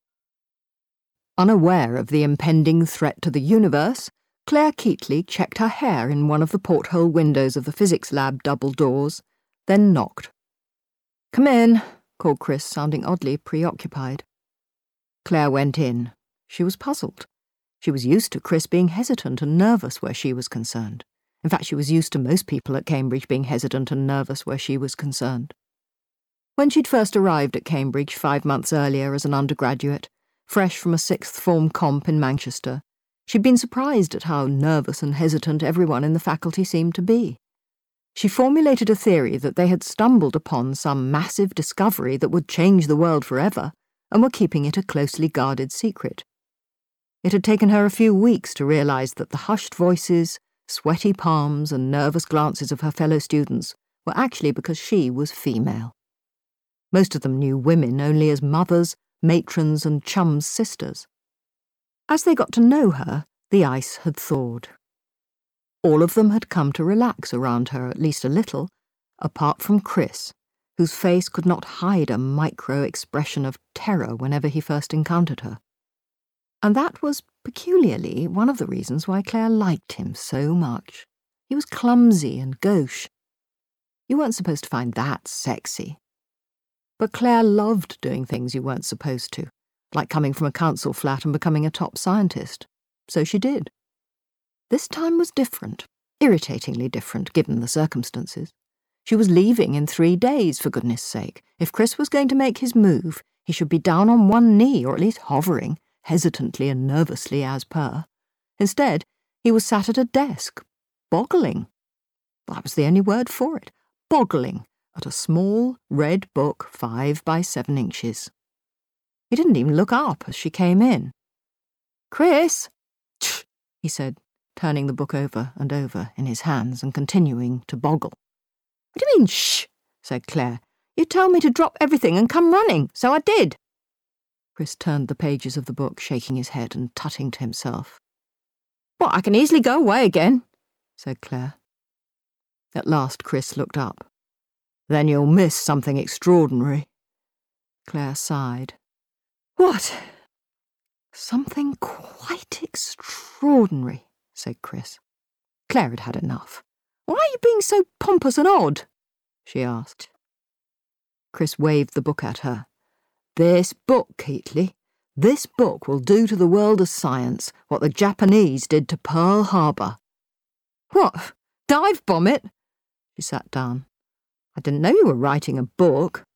Unaware of the impending threat to the universe, Claire Keatley checked her hair in one of the porthole windows of the physics lab double doors, then knocked. "Come in," called Chris, sounding oddly preoccupied. Claire went in. She was puzzled. She was used to Chris being hesitant and nervous where she was concerned. In fact, she was used to most people at Cambridge being hesitant and nervous where she was concerned. When she'd first arrived at Cambridge 5 months earlier as an undergraduate, fresh from a sixth form comp in Manchester, she'd been surprised at how nervous and hesitant everyone in the faculty seemed to be. She formulated a theory that they had stumbled upon some massive discovery that would change the world forever and were keeping it a closely guarded secret. It had taken her a few weeks to realize that the hushed voices, sweaty palms, and nervous glances of her fellow students were actually because she was female. Most of them knew women only as mothers, matrons, and chums' sisters. As they got to know her, the ice had thawed. All of them had come to relax around her at least a little, apart from Chris, whose face could not hide a micro-expression of terror whenever he first encountered her. And that was peculiarly one of the reasons why Claire liked him so much. He was clumsy and gauche. You weren't supposed to find that sexy. But Claire loved doing things you weren't supposed to, like coming from a council flat and becoming a top scientist. So she did. This time was different, irritatingly different, given the circumstances. She was leaving in 3 days, for goodness sake. If Chris was going to make his move, he should be down on one knee, or at least hovering, hesitantly and nervously as per. Instead, he was sat at a desk, boggling. That was the only word for it, boggling, at a small red book 5 by 7 inches. He didn't even look up as she came in. "Chris!" "Tch," he said, turning the book over and over in his hands and continuing to boggle. "What do you mean, shh?" said Claire. "You told me to drop everything and come running, so I did." Chris turned the pages of the book, shaking his head and tutting to himself. "What, I can easily go away again," said Claire. At last Chris looked up. "Then you'll miss something extraordinary." Claire sighed. "What?" "Something quite extraordinary," said Chris. Claire had had enough. "Why are you being so pompous and odd?" she asked. Chris waved the book at her. "This book, Keatley, this book will do to the world of science what the Japanese did to Pearl Harbor." "What? Dive bomb it?" She sat down. "I didn't know you were writing a book."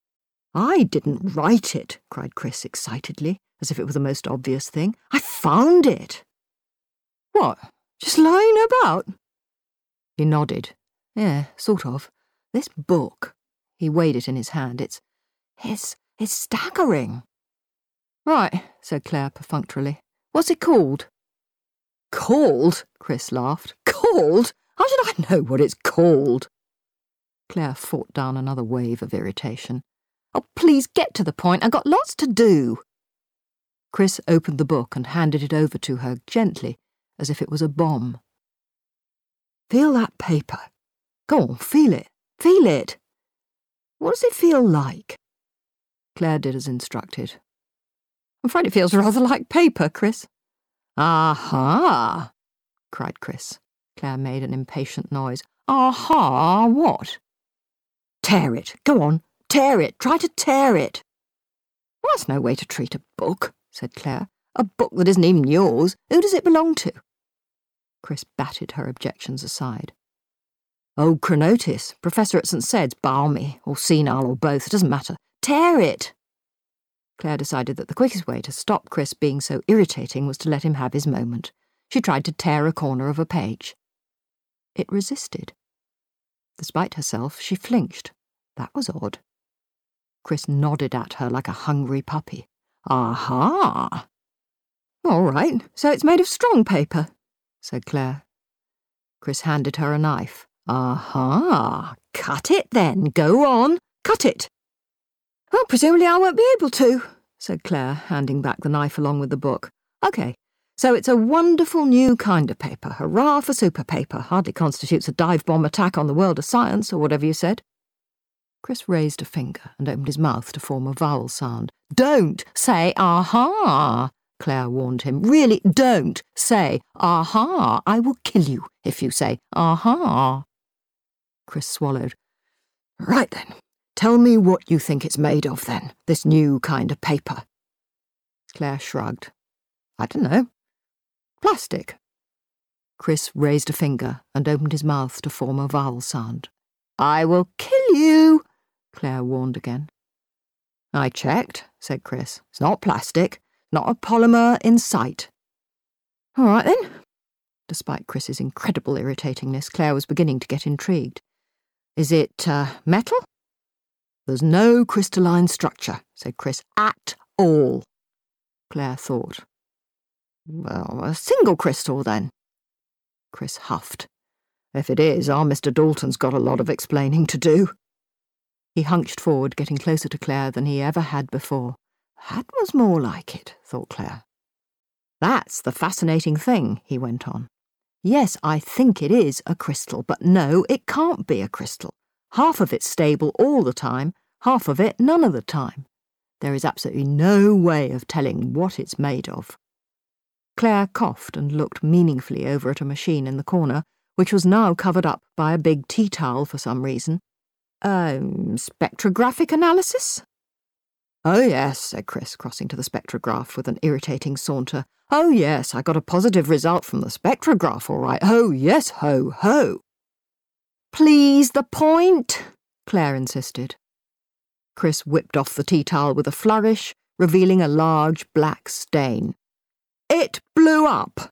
"I didn't write it," cried Chris excitedly, as if it were the most obvious thing. "I found it." "What? Just lying about?" He nodded. "Yeah, sort of. This book," he weighed it in his hand, it's staggering." "Right," said Claire perfunctorily. "What's it called?" "Called?" Chris laughed. "Called? How should I know what it's called?" Claire fought down another wave of irritation. "Oh, please get to the point. I've got lots to do." Chris opened the book and handed it over to her gently, as if it was a bomb. "Feel that paper. Go on, feel it. Feel it. What does it feel like?" Claire did as instructed. I'm afraid it feels rather like paper, Chris. Aha! Cried Chris. Claire made an impatient noise. Aha, what? Tear it. Go on. Tear it. Try to tear it. Well, that's no way to treat a book, said Claire. A book that isn't even yours. Who does it belong to? Chris batted her objections aside. Oh, Chronotis, Professor at St. Sed's, balmy, or senile, or both, it doesn't matter. Tear it! Claire decided that the quickest way to stop Chris being so irritating was to let him have his moment. She tried to tear a corner of a page. It resisted. Despite herself, she flinched. That was odd. Chris nodded at her like a hungry puppy. Aha! All right, so it's made of strong paper, said Claire. Chris handed her a knife. Aha! Cut it then. Go on. Cut it. Well, presumably I won't be able to, said Claire, handing back the knife along with the book. OK, so it's a wonderful new kind of paper. Hurrah for super paper. Hardly constitutes a dive bomb attack on the world of science, or whatever you said. Chris raised a finger and opened his mouth to form a vowel sound. Don't say aha, Claire warned him. Really, don't say aha. I will kill you if you say aha. Chris swallowed. Right then, tell me what you think it's made of then, this new kind of paper. Claire shrugged. I don't know. Plastic. Chris raised a finger and opened his mouth to form a vowel sound. I will kill you, Claire warned again. I checked, said Chris. It's not plastic, not a polymer in sight. All right then. Despite Chris's incredible irritatingness, Claire was beginning to get intrigued. Is it metal? There's no crystalline structure, said Chris, at all. Claire thought. Well, a single crystal then. Chris huffed. If it is, our Mr. Dalton's got a lot of explaining to do. He hunched forward, getting closer to Claire than he ever had before. That was more like it, thought Claire. That's the fascinating thing, he went on. Yes, I think it is a crystal, but no, it can't be a crystal. Half of it's stable all the time, half of it none of the time. There is absolutely no way of telling what it's made of. Claire coughed and looked meaningfully over at a machine in the corner, which was now covered up by a big tea towel for some reason. Spectrographic analysis? Oh, yes, said Chris, crossing to the spectrograph with an irritating saunter. Oh, yes, I got a positive result from the spectrograph, all right. Oh, yes, ho, ho. Please, the point, Claire insisted. Chris whipped off the tea towel with a flourish, revealing a large black stain. It blew up.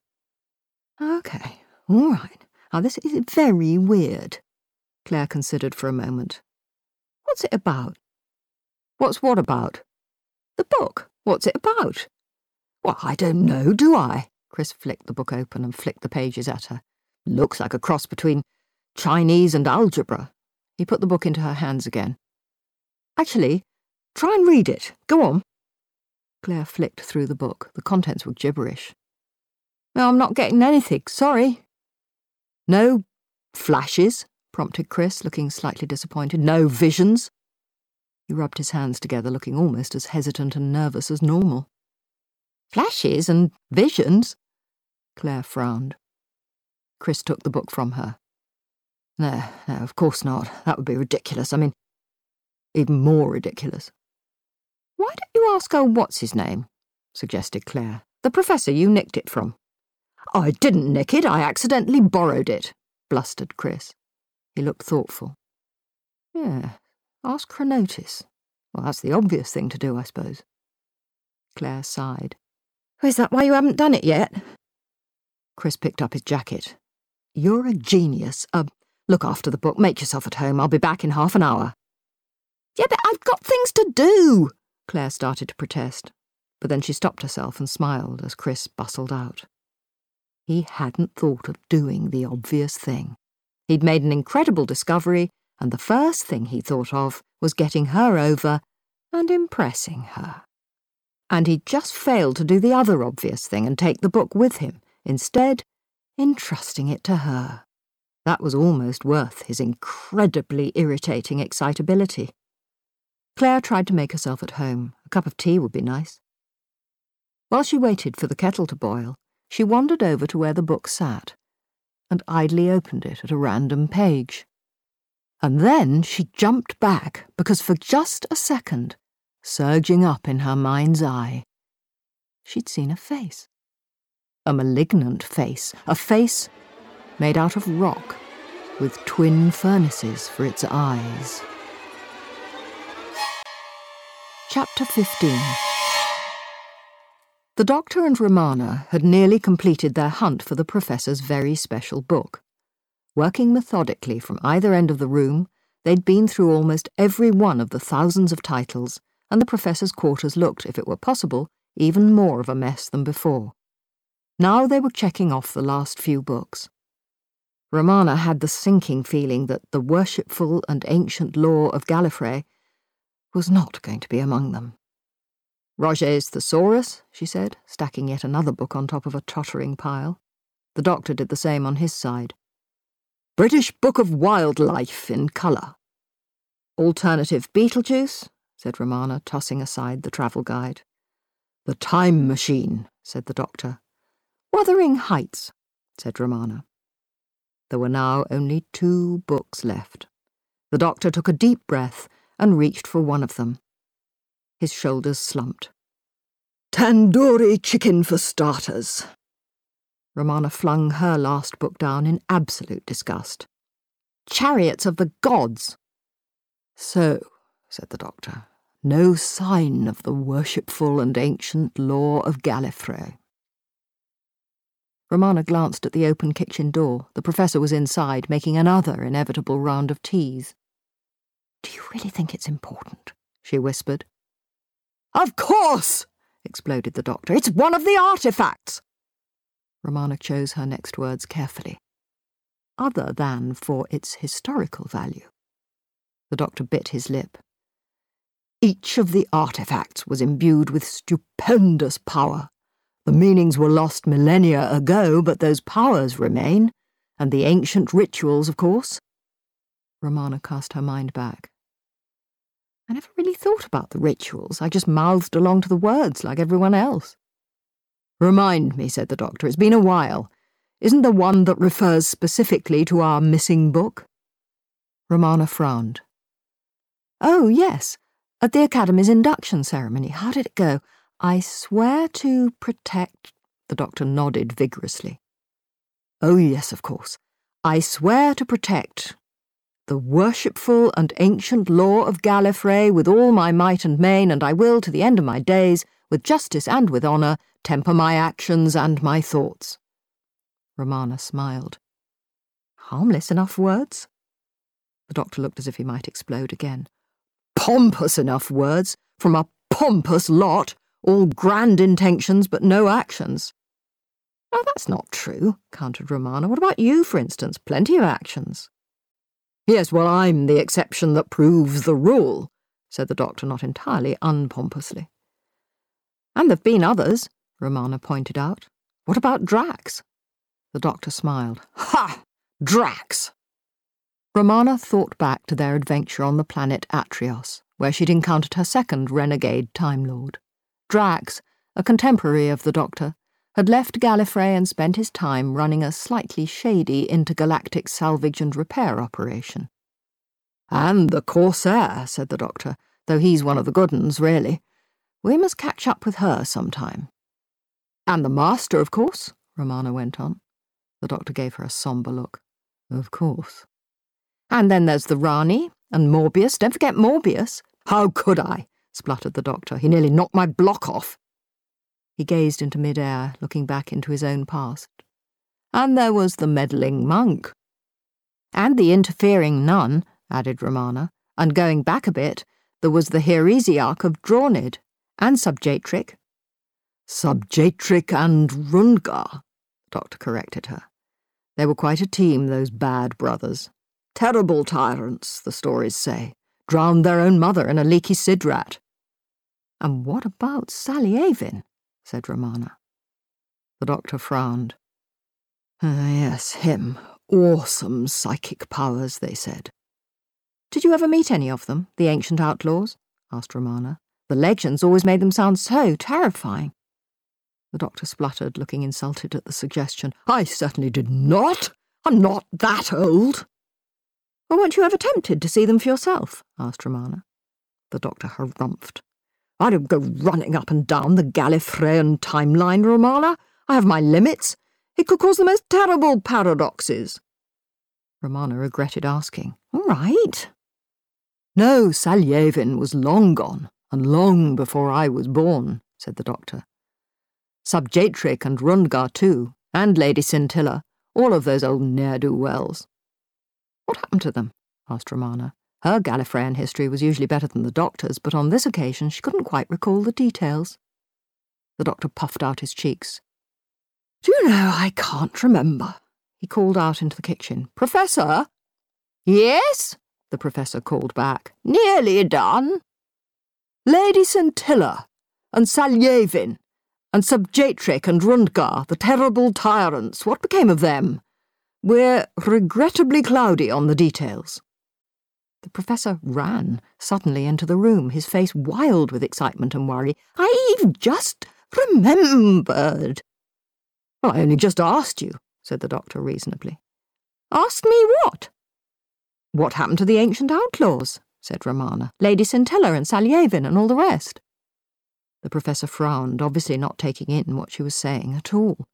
OK, all right. Now, this is very weird. Claire considered for a moment. What's it about? What's what about? The book. What's it about? Well, I don't know, do I? Chris flicked the book open and flicked the pages at her. Looks like a cross between Chinese and algebra. He put the book into her hands again. Actually, try and read it. Go on. Claire flicked through the book. The contents were gibberish. No, I'm not getting anything, sorry. No flashes, prompted Chris, looking slightly disappointed. No visions. He rubbed his hands together, looking almost as hesitant and nervous as normal. Flashes and visions? Claire frowned. Chris took the book from her. No, of course not. That would be ridiculous. I mean, even more ridiculous. Why don't you ask what's-his-name? Suggested Claire. The professor you nicked it from. I didn't nick it. I accidentally borrowed it, blustered Chris. He looked thoughtful. Yeah, ask Chronotis. Well, that's the obvious thing to do, I suppose. Claire sighed. Is that why you haven't done it yet? Chris picked up his jacket. You're a genius. Look after the book. Make yourself at home. I'll be back in half an hour. Yeah, but I've got things to do, Claire started to protest. But then she stopped herself and smiled as Chris bustled out. He hadn't thought of doing the obvious thing. He'd made an incredible discovery, and the first thing he thought of was getting her over and impressing her. And he'd just failed to do the other obvious thing and take the book with him, instead entrusting it to her. That was almost worth his incredibly irritating excitability. Claire tried to make herself at home. A cup of tea would be nice. While she waited for the kettle to boil, she wandered over to where the book sat and idly opened it at a random page. And then she jumped back because for just a second, surging up in her mind's eye, she'd seen a face. A malignant face, a face made out of rock with twin furnaces for its eyes. Chapter 15. The Doctor and Romana had nearly completed their hunt for the Professor's very special book. Working methodically from either end of the room, they'd been through almost every one of the thousands of titles, and the Professor's quarters looked, if it were possible, even more of a mess than before. Now they were checking off the last few books. Romana had the sinking feeling that the worshipful and ancient lore of Gallifrey was not going to be among them. Roget's Thesaurus, she said, stacking yet another book on top of a tottering pile. The Doctor did the same on his side. British Book of Wildlife in colour. Alternative Beetlejuice, said Romana, tossing aside the travel guide. The Time Machine, said the Doctor. Wuthering Heights, said Romana. There were now only 2 books left. The Doctor took a deep breath and reached for one of them. His shoulders slumped. Tandoori chicken for starters. Romana flung her last book down in absolute disgust. Chariots of the Gods. So, said the Doctor, no sign of the worshipful and ancient lore of Gallifrey. Romana glanced at the open kitchen door. The Professor was inside, making another inevitable round of teas. Do you really think it's important? She whispered. Of course! Exploded the Doctor. It's one of the artefacts! Romana chose her next words carefully. Other than for its historical value. The Doctor bit his lip. Each of the artefacts was imbued with stupendous power. The meanings were lost millennia ago, but those powers remain, and the ancient rituals, of course. Romana cast her mind back. I never really thought about the rituals. I just mouthed along to the words like everyone else. Remind me, said the Doctor. It's been a while. Isn't there one that refers specifically to our missing book? Romana frowned. Oh, yes. At the Academy's induction ceremony. How did it go? I swear to protect... The Doctor nodded vigorously. Oh, yes, of course. I swear to protect... the worshipful and ancient lore of Gallifrey with all my might and main, and I will, to the end of my days, with justice and with honour, temper my actions and my thoughts. Romana smiled. Harmless enough words? The Doctor looked as if he might explode again. Pompous enough words, from a pompous lot, all grand intentions but no actions. Oh, that's not true, countered Romana. What about you, for instance? Plenty of actions. Yes, well, I'm the exception that proves the rule, said the Doctor, not entirely unpompously. And there've been others, Romana pointed out. What about Drax? The Doctor smiled. Ha! Drax! Romana thought back to their adventure on the planet Atrios, where she'd encountered her second renegade Time Lord. Drax, a contemporary of the Doctor, had left Gallifrey and spent his time running a slightly shady intergalactic salvage and repair operation. And the Corsair, said the Doctor, though he's one of the good uns, really. We must catch up with her sometime. And the Master, of course, Romana went on. The Doctor gave her a sombre look. Of course. And then there's the Rani and Morbius. Don't forget Morbius. How could I? Spluttered the Doctor. He nearly knocked my block off. He gazed into mid-air, looking back into his own past. And there was the meddling monk. And the interfering nun, added Romana, and going back a bit, there was the heresiarch of Drawnid, and Subjatric. Subjatric and Rungar, the Doctor corrected her. They were quite a team, those bad brothers. Terrible tyrants, the stories say. Drowned their own mother in a leaky sidrat. And what about Sally Avin? Said Romana. The Doctor frowned. Yes, him. Awesome psychic powers, they said. Did you ever meet any of them, the ancient outlaws? Asked Romana. The legends always made them sound so terrifying. The doctor spluttered, looking insulted at the suggestion. "I certainly did not. I'm not that old." "Well, weren't you ever tempted to see them for yourself?" asked Romana. The doctor harumphed. "I don't go running up and down the Gallifreyan timeline, Romana. I have my limits. It could cause the most terrible paradoxes." Romana regretted asking. "All right." "No, Salyevin was long gone, and long before I was born," said the doctor. "Subjatrix and Rundgar too, and Lady Scintilla, all of those old ne'er-do-wells." "What happened to them?" asked Romana. Her Gallifreyan history was usually better than the doctor's, but on this occasion she couldn't quite recall the details. The doctor puffed out his cheeks. "Do you know, I can't remember," he called out into the kitchen. "Professor?" "Yes?" the professor called back. "Nearly done." "Lady Scintilla, and Salyevin, and Subjatrix and Rundgar, the terrible tyrants, what became of them? We're regrettably cloudy on the details." The professor ran suddenly into the room, his face wild with excitement and worry. "I've just remembered." "Well, I only just asked you," said the doctor reasonably. "Asked me what?" "What happened to the ancient outlaws?" said Romana. "Lady Scintilla and Salyevin and all the rest." The professor frowned, obviously not taking in what she was saying at all.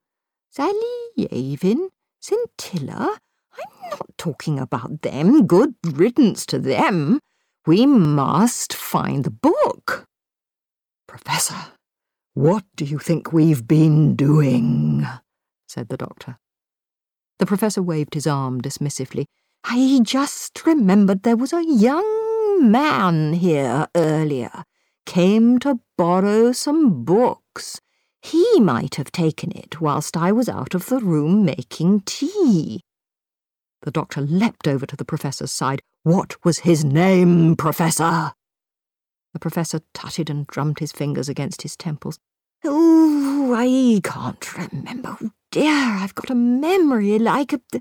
"Salyevin? Scintilla? I'm not talking about them. Good riddance to them. We must find the book." "Professor, what do you think we've been doing?" said the doctor. The professor waved his arm dismissively. "I just remembered there was a young man here earlier. Came to borrow some books. He might have taken it whilst I was out of the room making tea." The doctor leapt over to the professor's side. "What was his name, Professor?" The professor tutted and drummed his fingers against his temples. "Oh, I can't remember. Oh, dear, I've got a memory like a...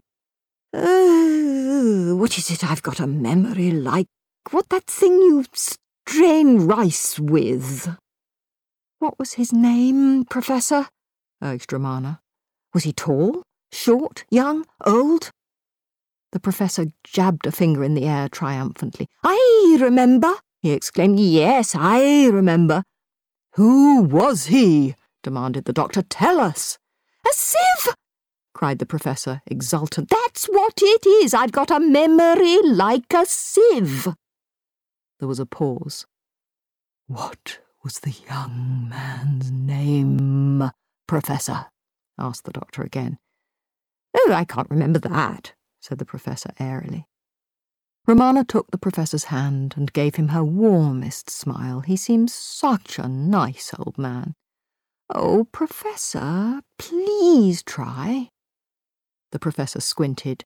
what is it I've got a memory like? What, that thing you strain rice with?" "What was his name, Professor?" urged Romana. "Was he tall, short, young, old?" The professor jabbed a finger in the air triumphantly. "I remember!" he exclaimed. "Yes, I remember." "Who was he?" demanded the doctor. "Tell us." "A sieve!" cried the professor, exultant. "That's what it is. I've got a memory like a sieve." There was a pause. "What was the young man's name, Professor?" asked the doctor again. "Oh, I can't remember that," said the professor airily. Romana took the professor's hand and gave him her warmest smile. He seemed such a nice old man. "Oh, Professor, please try." The professor squinted.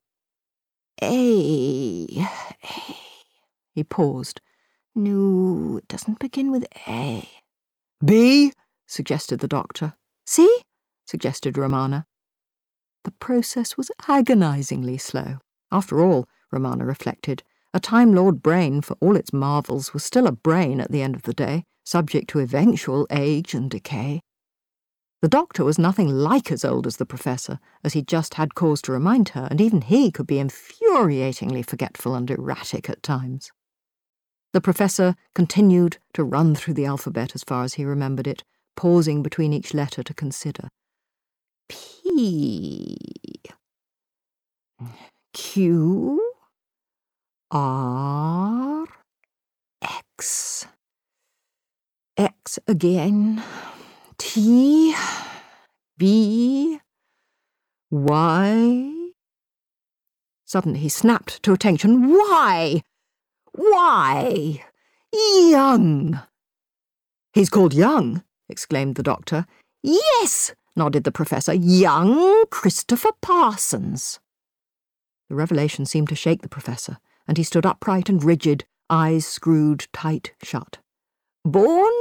A. He paused. "No, it doesn't begin with A." "B," suggested the doctor. "C," suggested Romana. The process was agonizingly slow. After all, Romana reflected, a Time Lord brain, for all its marvels, was still a brain at the end of the day, subject to eventual age and decay. The doctor was nothing like as old as the professor, as he'd just had cause to remind her, and even he could be infuriatingly forgetful and erratic at times. The professor continued to run through the alphabet as far as he remembered it, pausing between each letter to consider. P. Q. R. X. X again. T. B. Y. Suddenly he snapped to attention. "Why? Why? Young!" "He's called Young?" exclaimed the doctor. "Yes," nodded the professor. "Young Christopher Parsons." The revelation seemed to shake the professor, and he stood upright and rigid, eyes screwed tight shut. "Born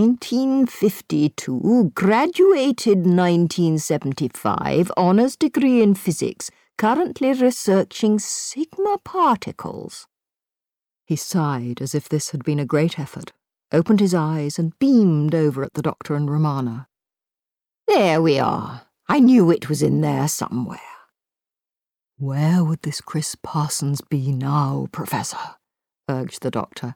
1952, graduated 1975, honours degree in physics, currently researching sigma particles." He sighed as if this had been a great effort, opened his eyes and beamed over at the doctor and Romana. There we are. I knew it was in there somewhere. Where would this Chris Parsons be now, Professor? Urged the doctor.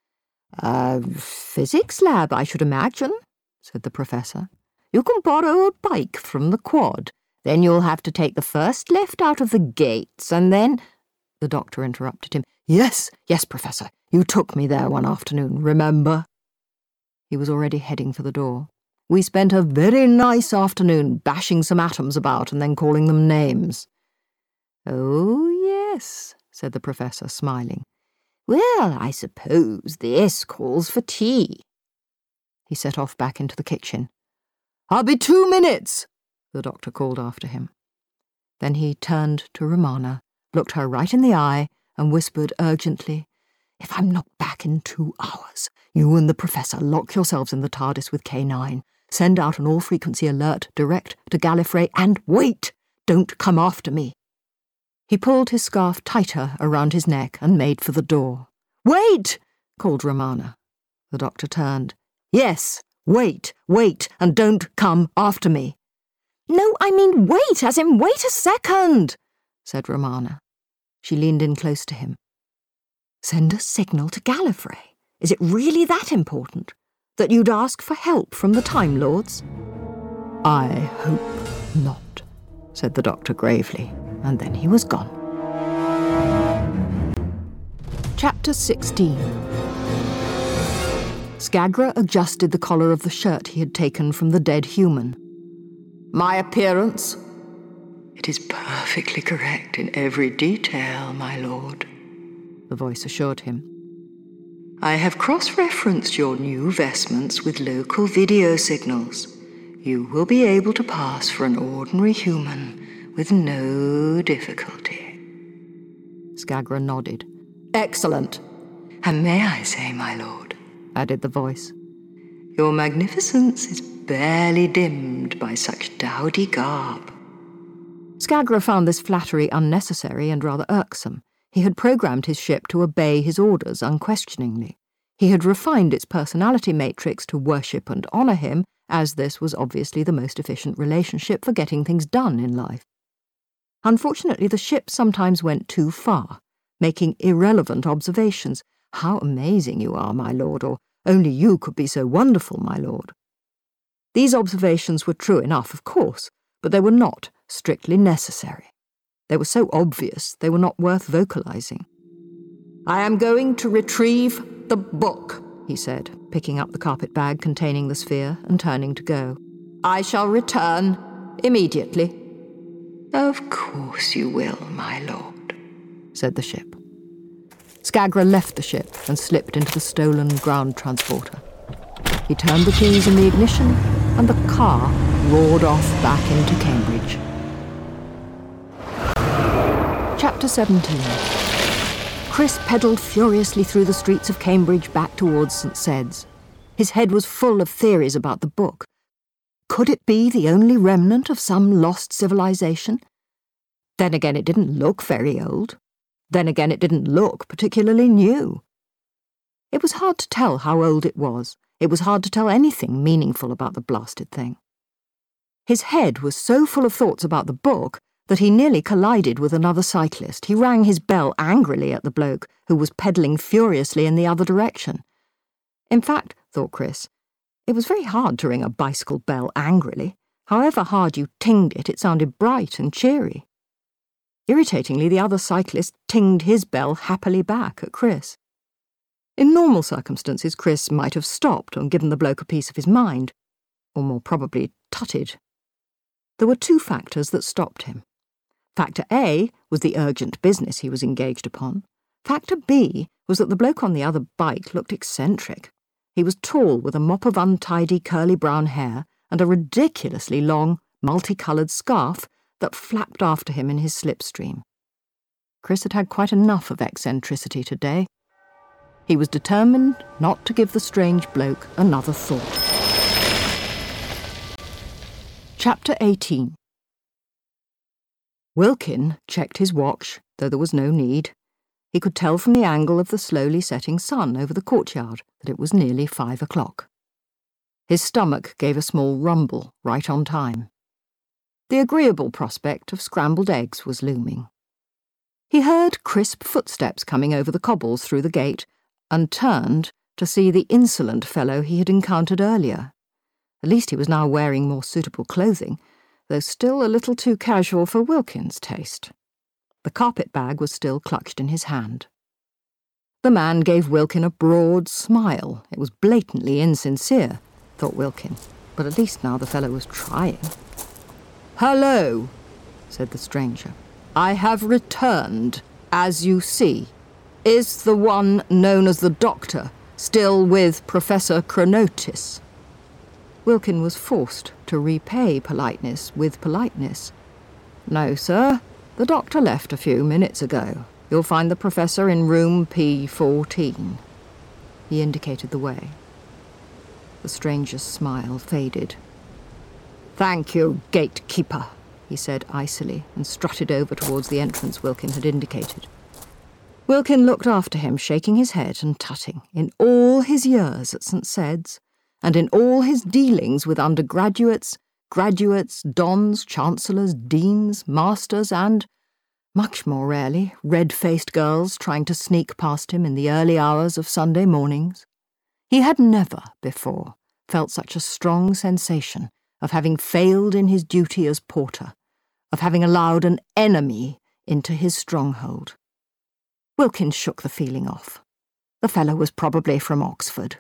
Physics lab, I should imagine, said the professor. You can borrow a bike from the quad. Then you'll have to take the first left out of the gates, and then— The doctor interrupted him. Yes, Professor. You took me there one afternoon, remember? He was already heading for the door. We spent a very nice afternoon bashing some atoms about and then calling them names. Oh, yes, said the professor, smiling. Well, I suppose this calls for tea. He set off back into the kitchen. I'll be 2 minutes, the doctor called after him. Then he turned to Romana, looked her right in the eye, and whispered urgently, If I'm not back in 2 hours, you and the professor lock yourselves in the TARDIS with K9, send out an all-frequency alert direct to Gallifrey, and wait! Don't come after me. He pulled his scarf tighter around his neck and made for the door. Wait! Called Romana. The doctor turned. Yes, wait, and don't come after me. No, I mean wait, as in wait a second, said Romana. She leaned in close to him. Send a signal to Gallifrey. Is it really that important? That you'd ask for help from the Time Lords? I hope not, said the doctor gravely, and then he was gone. Chapter 16. Skagra adjusted the collar of the shirt he had taken from the dead human. My appearance? It is perfectly correct in every detail, my lord, the voice assured him. I have cross-referenced your new vestments with local video signals. You will be able to pass for an ordinary human with no difficulty. Skagra nodded. Excellent. And may I say, my lord, added the voice, your magnificence is barely dimmed by such dowdy garb. Skagra found this flattery unnecessary and rather irksome. He had programmed his ship to obey his orders unquestioningly. He had refined its personality matrix to worship and honour him, as this was obviously the most efficient relationship for getting things done in life. Unfortunately, the ship sometimes went too far, making irrelevant observations. How amazing you are, my lord, or only you could be so wonderful, my lord. These observations were true enough, of course, but they were not strictly necessary. They were so obvious they were not worth vocalizing. I am going to retrieve the book, he said, picking up the carpet bag containing the sphere and turning to go. I shall return immediately. Of course you will, my lord, said the ship. Skagra left the ship and slipped into the stolen ground transporter. He turned the keys in the ignition, and the car roared off back into Cambridge. Chapter 17. Chris pedalled furiously through the streets of Cambridge back towards St. Sed's. His head was full of theories about the book. Could it be the only remnant of some lost civilization? Then again, it didn't look very old. Then again, it didn't look particularly new. It was hard to tell how old it was. It was hard to tell anything meaningful about the blasted thing. His head was so full of thoughts about the book that he nearly collided with another cyclist. He rang his bell angrily at the bloke, who was pedalling furiously in the other direction. In fact, thought Chris, it was very hard to ring a bicycle bell angrily. However hard you tinged it, it sounded bright and cheery. Irritatingly, the other cyclist tinged his bell happily back at Chris. In normal circumstances, Chris might have stopped and given the bloke a piece of his mind, or more probably tutted. There were 2 factors that stopped him. Factor A was the urgent business he was engaged upon. Factor B was that the bloke on the other bike looked eccentric. He was tall with a mop of untidy curly brown hair and a ridiculously long, multicoloured scarf that flapped after him in his slipstream. Chris had had quite enough of eccentricity today. He was determined not to give the strange bloke another thought. Chapter 18. Wilkin checked his watch, though there was no need. He could tell from the angle of the slowly setting sun over the courtyard that it was nearly 5 o'clock. His stomach gave a small rumble right on time. The agreeable prospect of scrambled eggs was looming. He heard crisp footsteps coming over the cobbles through the gate and turned to see the insolent fellow he had encountered earlier. At least he was now wearing more suitable clothing, though still a little too casual for Wilkin's taste. The carpet bag was still clutched in his hand. The man gave Wilkin a broad smile. It was blatantly insincere, thought Wilkin, but at least now the fellow was trying. "Hello," said the stranger. "I have returned, as you see. Is the one known as the Doctor still with Professor Chronotis?" Wilkin was forced to repay politeness with politeness. "No, sir. The doctor left a few minutes ago. You'll find the professor in room P14. He indicated the way. The stranger's smile faded. "Thank you, gatekeeper," he said icily, and strutted over towards the entrance Wilkin had indicated. Wilkin looked after him, shaking his head and tutting. In all his years at St. Sed's, and in all his dealings with undergraduates, graduates, dons, chancellors, deans, masters, and, much more rarely, red-faced girls trying to sneak past him in the early hours of Sunday mornings, he had never before felt such a strong sensation of having failed in his duty as porter, of having allowed an enemy into his stronghold. Wilkins shook the feeling off. The fellow was probably from Oxford.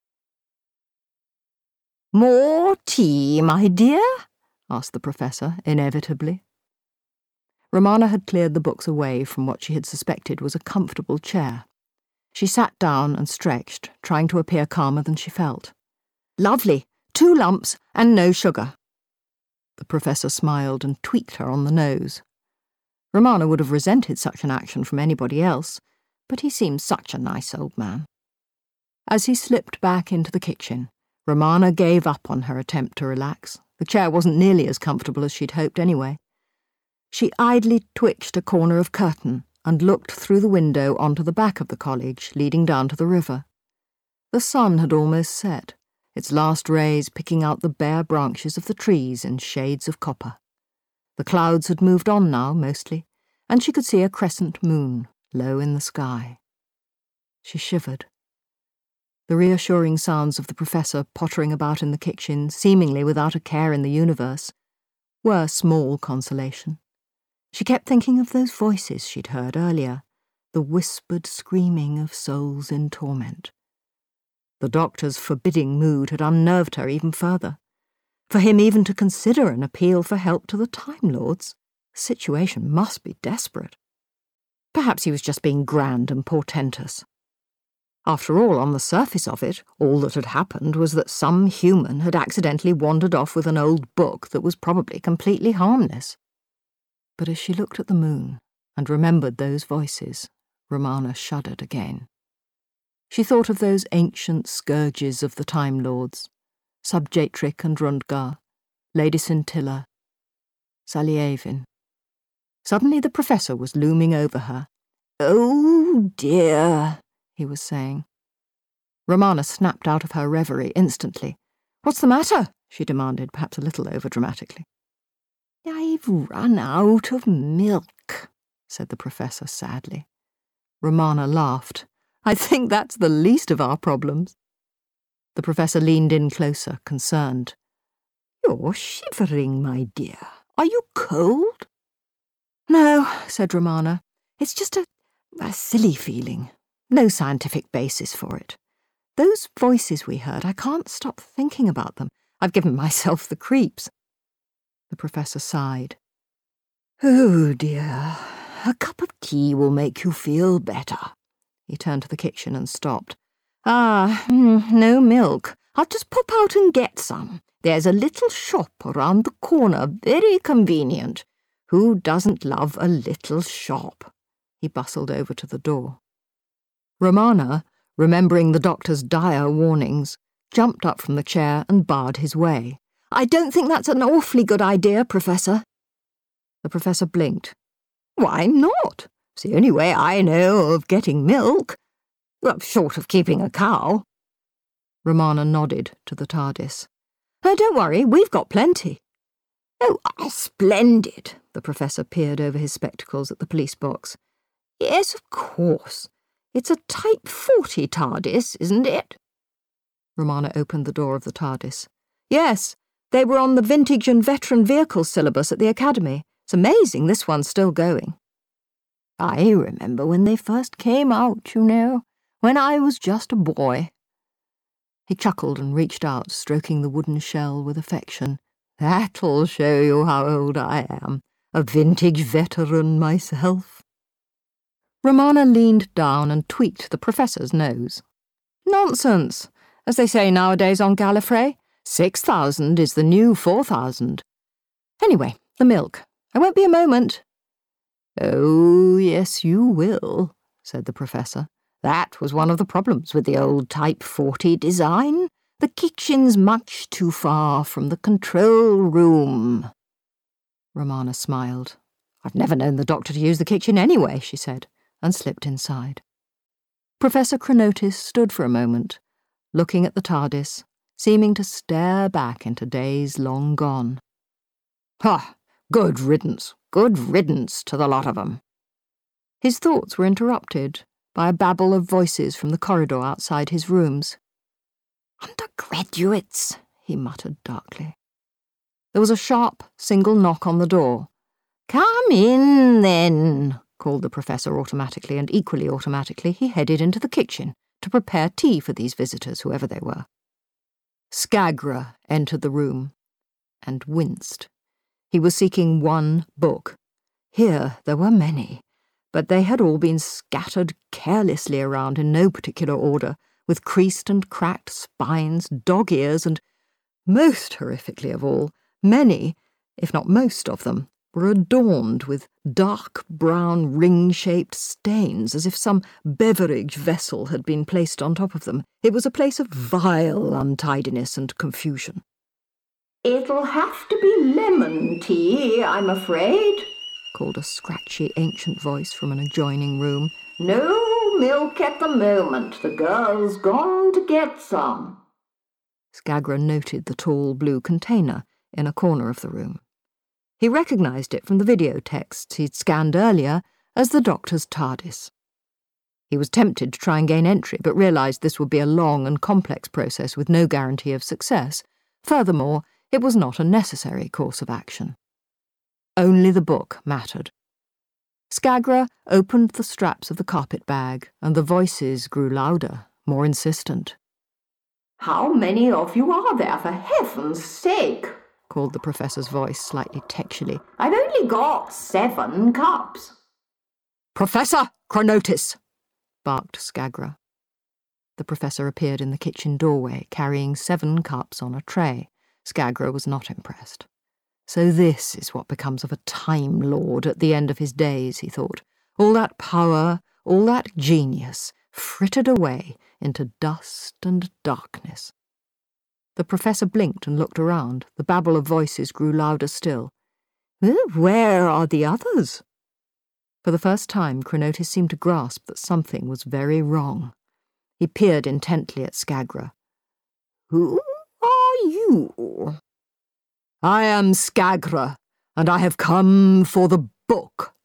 "More tea, my dear?" asked the professor, inevitably. Romana had cleared the books away from what she had suspected was a comfortable chair. She sat down and stretched, trying to appear calmer than she felt. "Lovely. 2 lumps and no sugar." The professor smiled and tweaked her on the nose. Romana would have resented such an action from anybody else, but he seemed such a nice old man. As he slipped back into the kitchen, Romana gave up on her attempt to relax. The chair wasn't nearly as comfortable as she'd hoped anyway. She idly twitched a corner of curtain and looked through the window onto the back of the college, leading down to the river. The sun had almost set, its last rays picking out the bare branches of the trees in shades of copper. The clouds had moved on now, mostly, and she could see a crescent moon low in the sky. She shivered. The reassuring sounds of the professor pottering about in the kitchen, seemingly without a care in the universe, were small consolation. She kept thinking of those voices she'd heard earlier, the whispered screaming of souls in torment. The doctor's forbidding mood had unnerved her even further. For him even to consider an appeal for help to the Time Lords, the situation must be desperate. Perhaps he was just being grand and portentous. After all, on the surface of it, all that had happened was that some human had accidentally wandered off with an old book that was probably completely harmless. But as she looked at the moon and remembered those voices, Romana shuddered again. She thought of those ancient scourges of the Time Lords, Subjatrix and Rundgar, Lady Scintilla, Salievin. Suddenly the professor was looming over her. "Oh, dear," he was saying. Romana snapped out of her reverie instantly. "What's the matter?" she demanded, perhaps a little overdramatically. "I've run out of milk," said the professor sadly. Romana laughed. "I think that's the least of our problems." The professor leaned in closer, concerned. "You're shivering, my dear. Are you cold?" "No," said Romana. "It's just a silly feeling. No scientific basis for it. Those voices we heard, I can't stop thinking about them. I've given myself the creeps." The professor sighed. "Oh, dear. A cup of tea will make you feel better." He turned to the kitchen and stopped. No milk. I'll just pop out and get some. There's a little shop around the corner, very convenient. Who doesn't love a little shop?" He bustled over to the door. Romana, remembering the doctor's dire warnings, jumped up from the chair and barred his way. "I don't think that's an awfully good idea, Professor." The professor blinked. "Why not? It's the only way I know of getting milk. Well, short of keeping a cow." Romana nodded to the TARDIS. Oh, don't worry, we've got plenty. Oh, splendid. The Professor peered over his spectacles at the police box. Yes, of course. It's a Type 40 TARDIS, isn't it? Romana opened the door of the TARDIS. Yes, they were on the Vintage and Veteran Vehicles syllabus at the Academy. It's amazing this one's still going. I remember when they first came out, you know, when I was just a boy. He chuckled and reached out, stroking the wooden shell with affection. That'll show you how old I am. A vintage veteran myself. Romana leaned down and tweaked the Professor's nose. Nonsense. As they say nowadays on Gallifrey, 6,000 is the new 4,000. Anyway, the milk. I won't be a moment. Oh, yes, you will, said the Professor. That was one of the problems with the old Type 40 design. The kitchen's much too far from the control room. Romana smiled. I've never known the Doctor to use the kitchen anyway, she said, and slipped inside. Professor Chronotis stood for a moment, looking at the TARDIS, seeming to stare back into days long gone. Ha! Good riddance to the lot of 'em. His thoughts were interrupted by a babble of voices from the corridor outside his rooms. Undergraduates, he muttered darkly. There was a sharp, single knock on the door. Come in, then, called the Professor automatically, and equally automatically he headed into the kitchen to prepare tea for these visitors, whoever they were. Skagra entered the room and winced. He was seeking one book. Here there were many, but they had all been scattered carelessly around in no particular order, with creased and cracked spines, dog ears, and, most horrifically of all, many, if not most of them, were adorned with dark brown ring-shaped stains, as if some beverage vessel had been placed on top of them. It was a place of vile untidiness and confusion. It'll have to be lemon tea, I'm afraid, called a scratchy ancient voice from an adjoining room. No milk at the moment. The girl's gone to get some. Skagra noted the tall blue container in a corner of the room. He recognised it from the video texts he'd scanned earlier as the Doctor's TARDIS. He was tempted to try and gain entry, but realised this would be a long and complex process with no guarantee of success. Furthermore, it was not a necessary course of action. Only the book mattered. Skagra opened the straps of the carpet bag, and the voices grew louder, more insistent. How many of you are there, for heaven's sake? Called the Professor's voice slightly textually. I've only got 7 cups. Professor Chronotis, barked Skagra. The Professor appeared in the kitchen doorway, carrying 7 cups on a tray. Skagra was not impressed. So this is what becomes of a Time Lord at the end of his days, he thought. All that power, all that genius, frittered away into dust and darkness. The Professor blinked and looked around. The babble of voices grew louder still. Where are the others? For the first time, Chronotis seemed to grasp that something was very wrong. He peered intently at Skagra. Who are you? I am Skagra, and I have come for the book.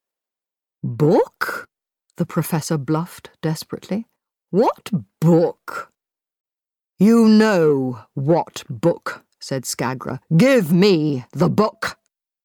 Book? The Professor bluffed desperately. What book? You know what book, said Skagra. Give me the book.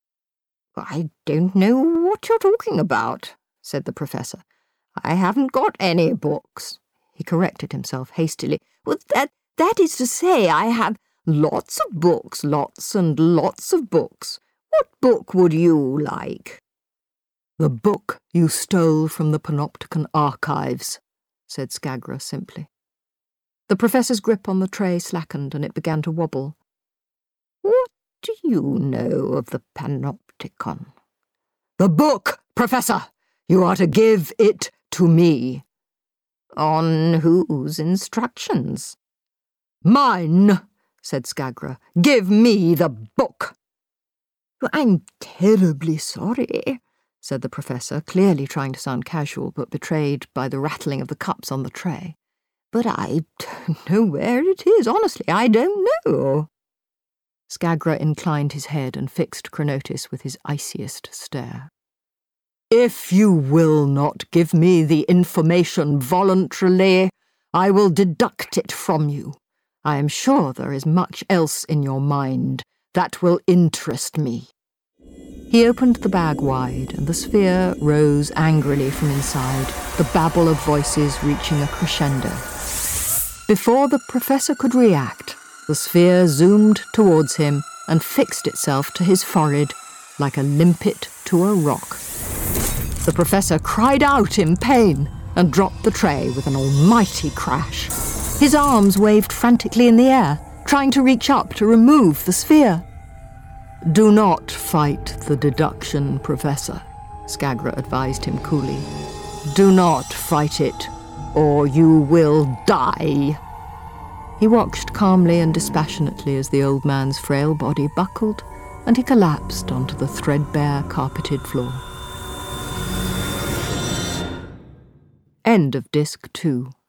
I don't know what you're talking about, said the Professor. I haven't got any books. He corrected himself hastily. Well, that is to say, I have lots of books, lots and lots of books. What book would you like? The book you stole from the Panopticon archives, said Skagra simply. The Professor's grip on the tray slackened and it began to wobble. What do you know of the Panopticon? The book, Professor! You are to give it to me. On whose instructions? Mine, said Skagra. Give me the book. I'm terribly sorry, said the Professor, clearly trying to sound casual, but betrayed by the rattling of the cups on the tray. But I don't know where it is, honestly, I don't know. Skagra inclined his head and fixed Chronotis with his iciest stare. If you will not give me the information voluntarily, I will deduct it from you. I am sure there is much else in your mind that will interest me. He opened the bag wide, and the sphere rose angrily from inside, the babble of voices reaching a crescendo. Before the professor could react, the sphere zoomed towards him and fixed itself to his forehead like a limpet to a rock. The professor cried out in pain and dropped the tray with an almighty crash. His arms waved frantically in the air, trying to reach up to remove the sphere. Do not fight the deduction, Professor, Skagra advised him coolly. Do not fight it, or you will die. He watched calmly and dispassionately as the old man's frail body buckled, and he collapsed onto the threadbare carpeted floor. End of Disc 2.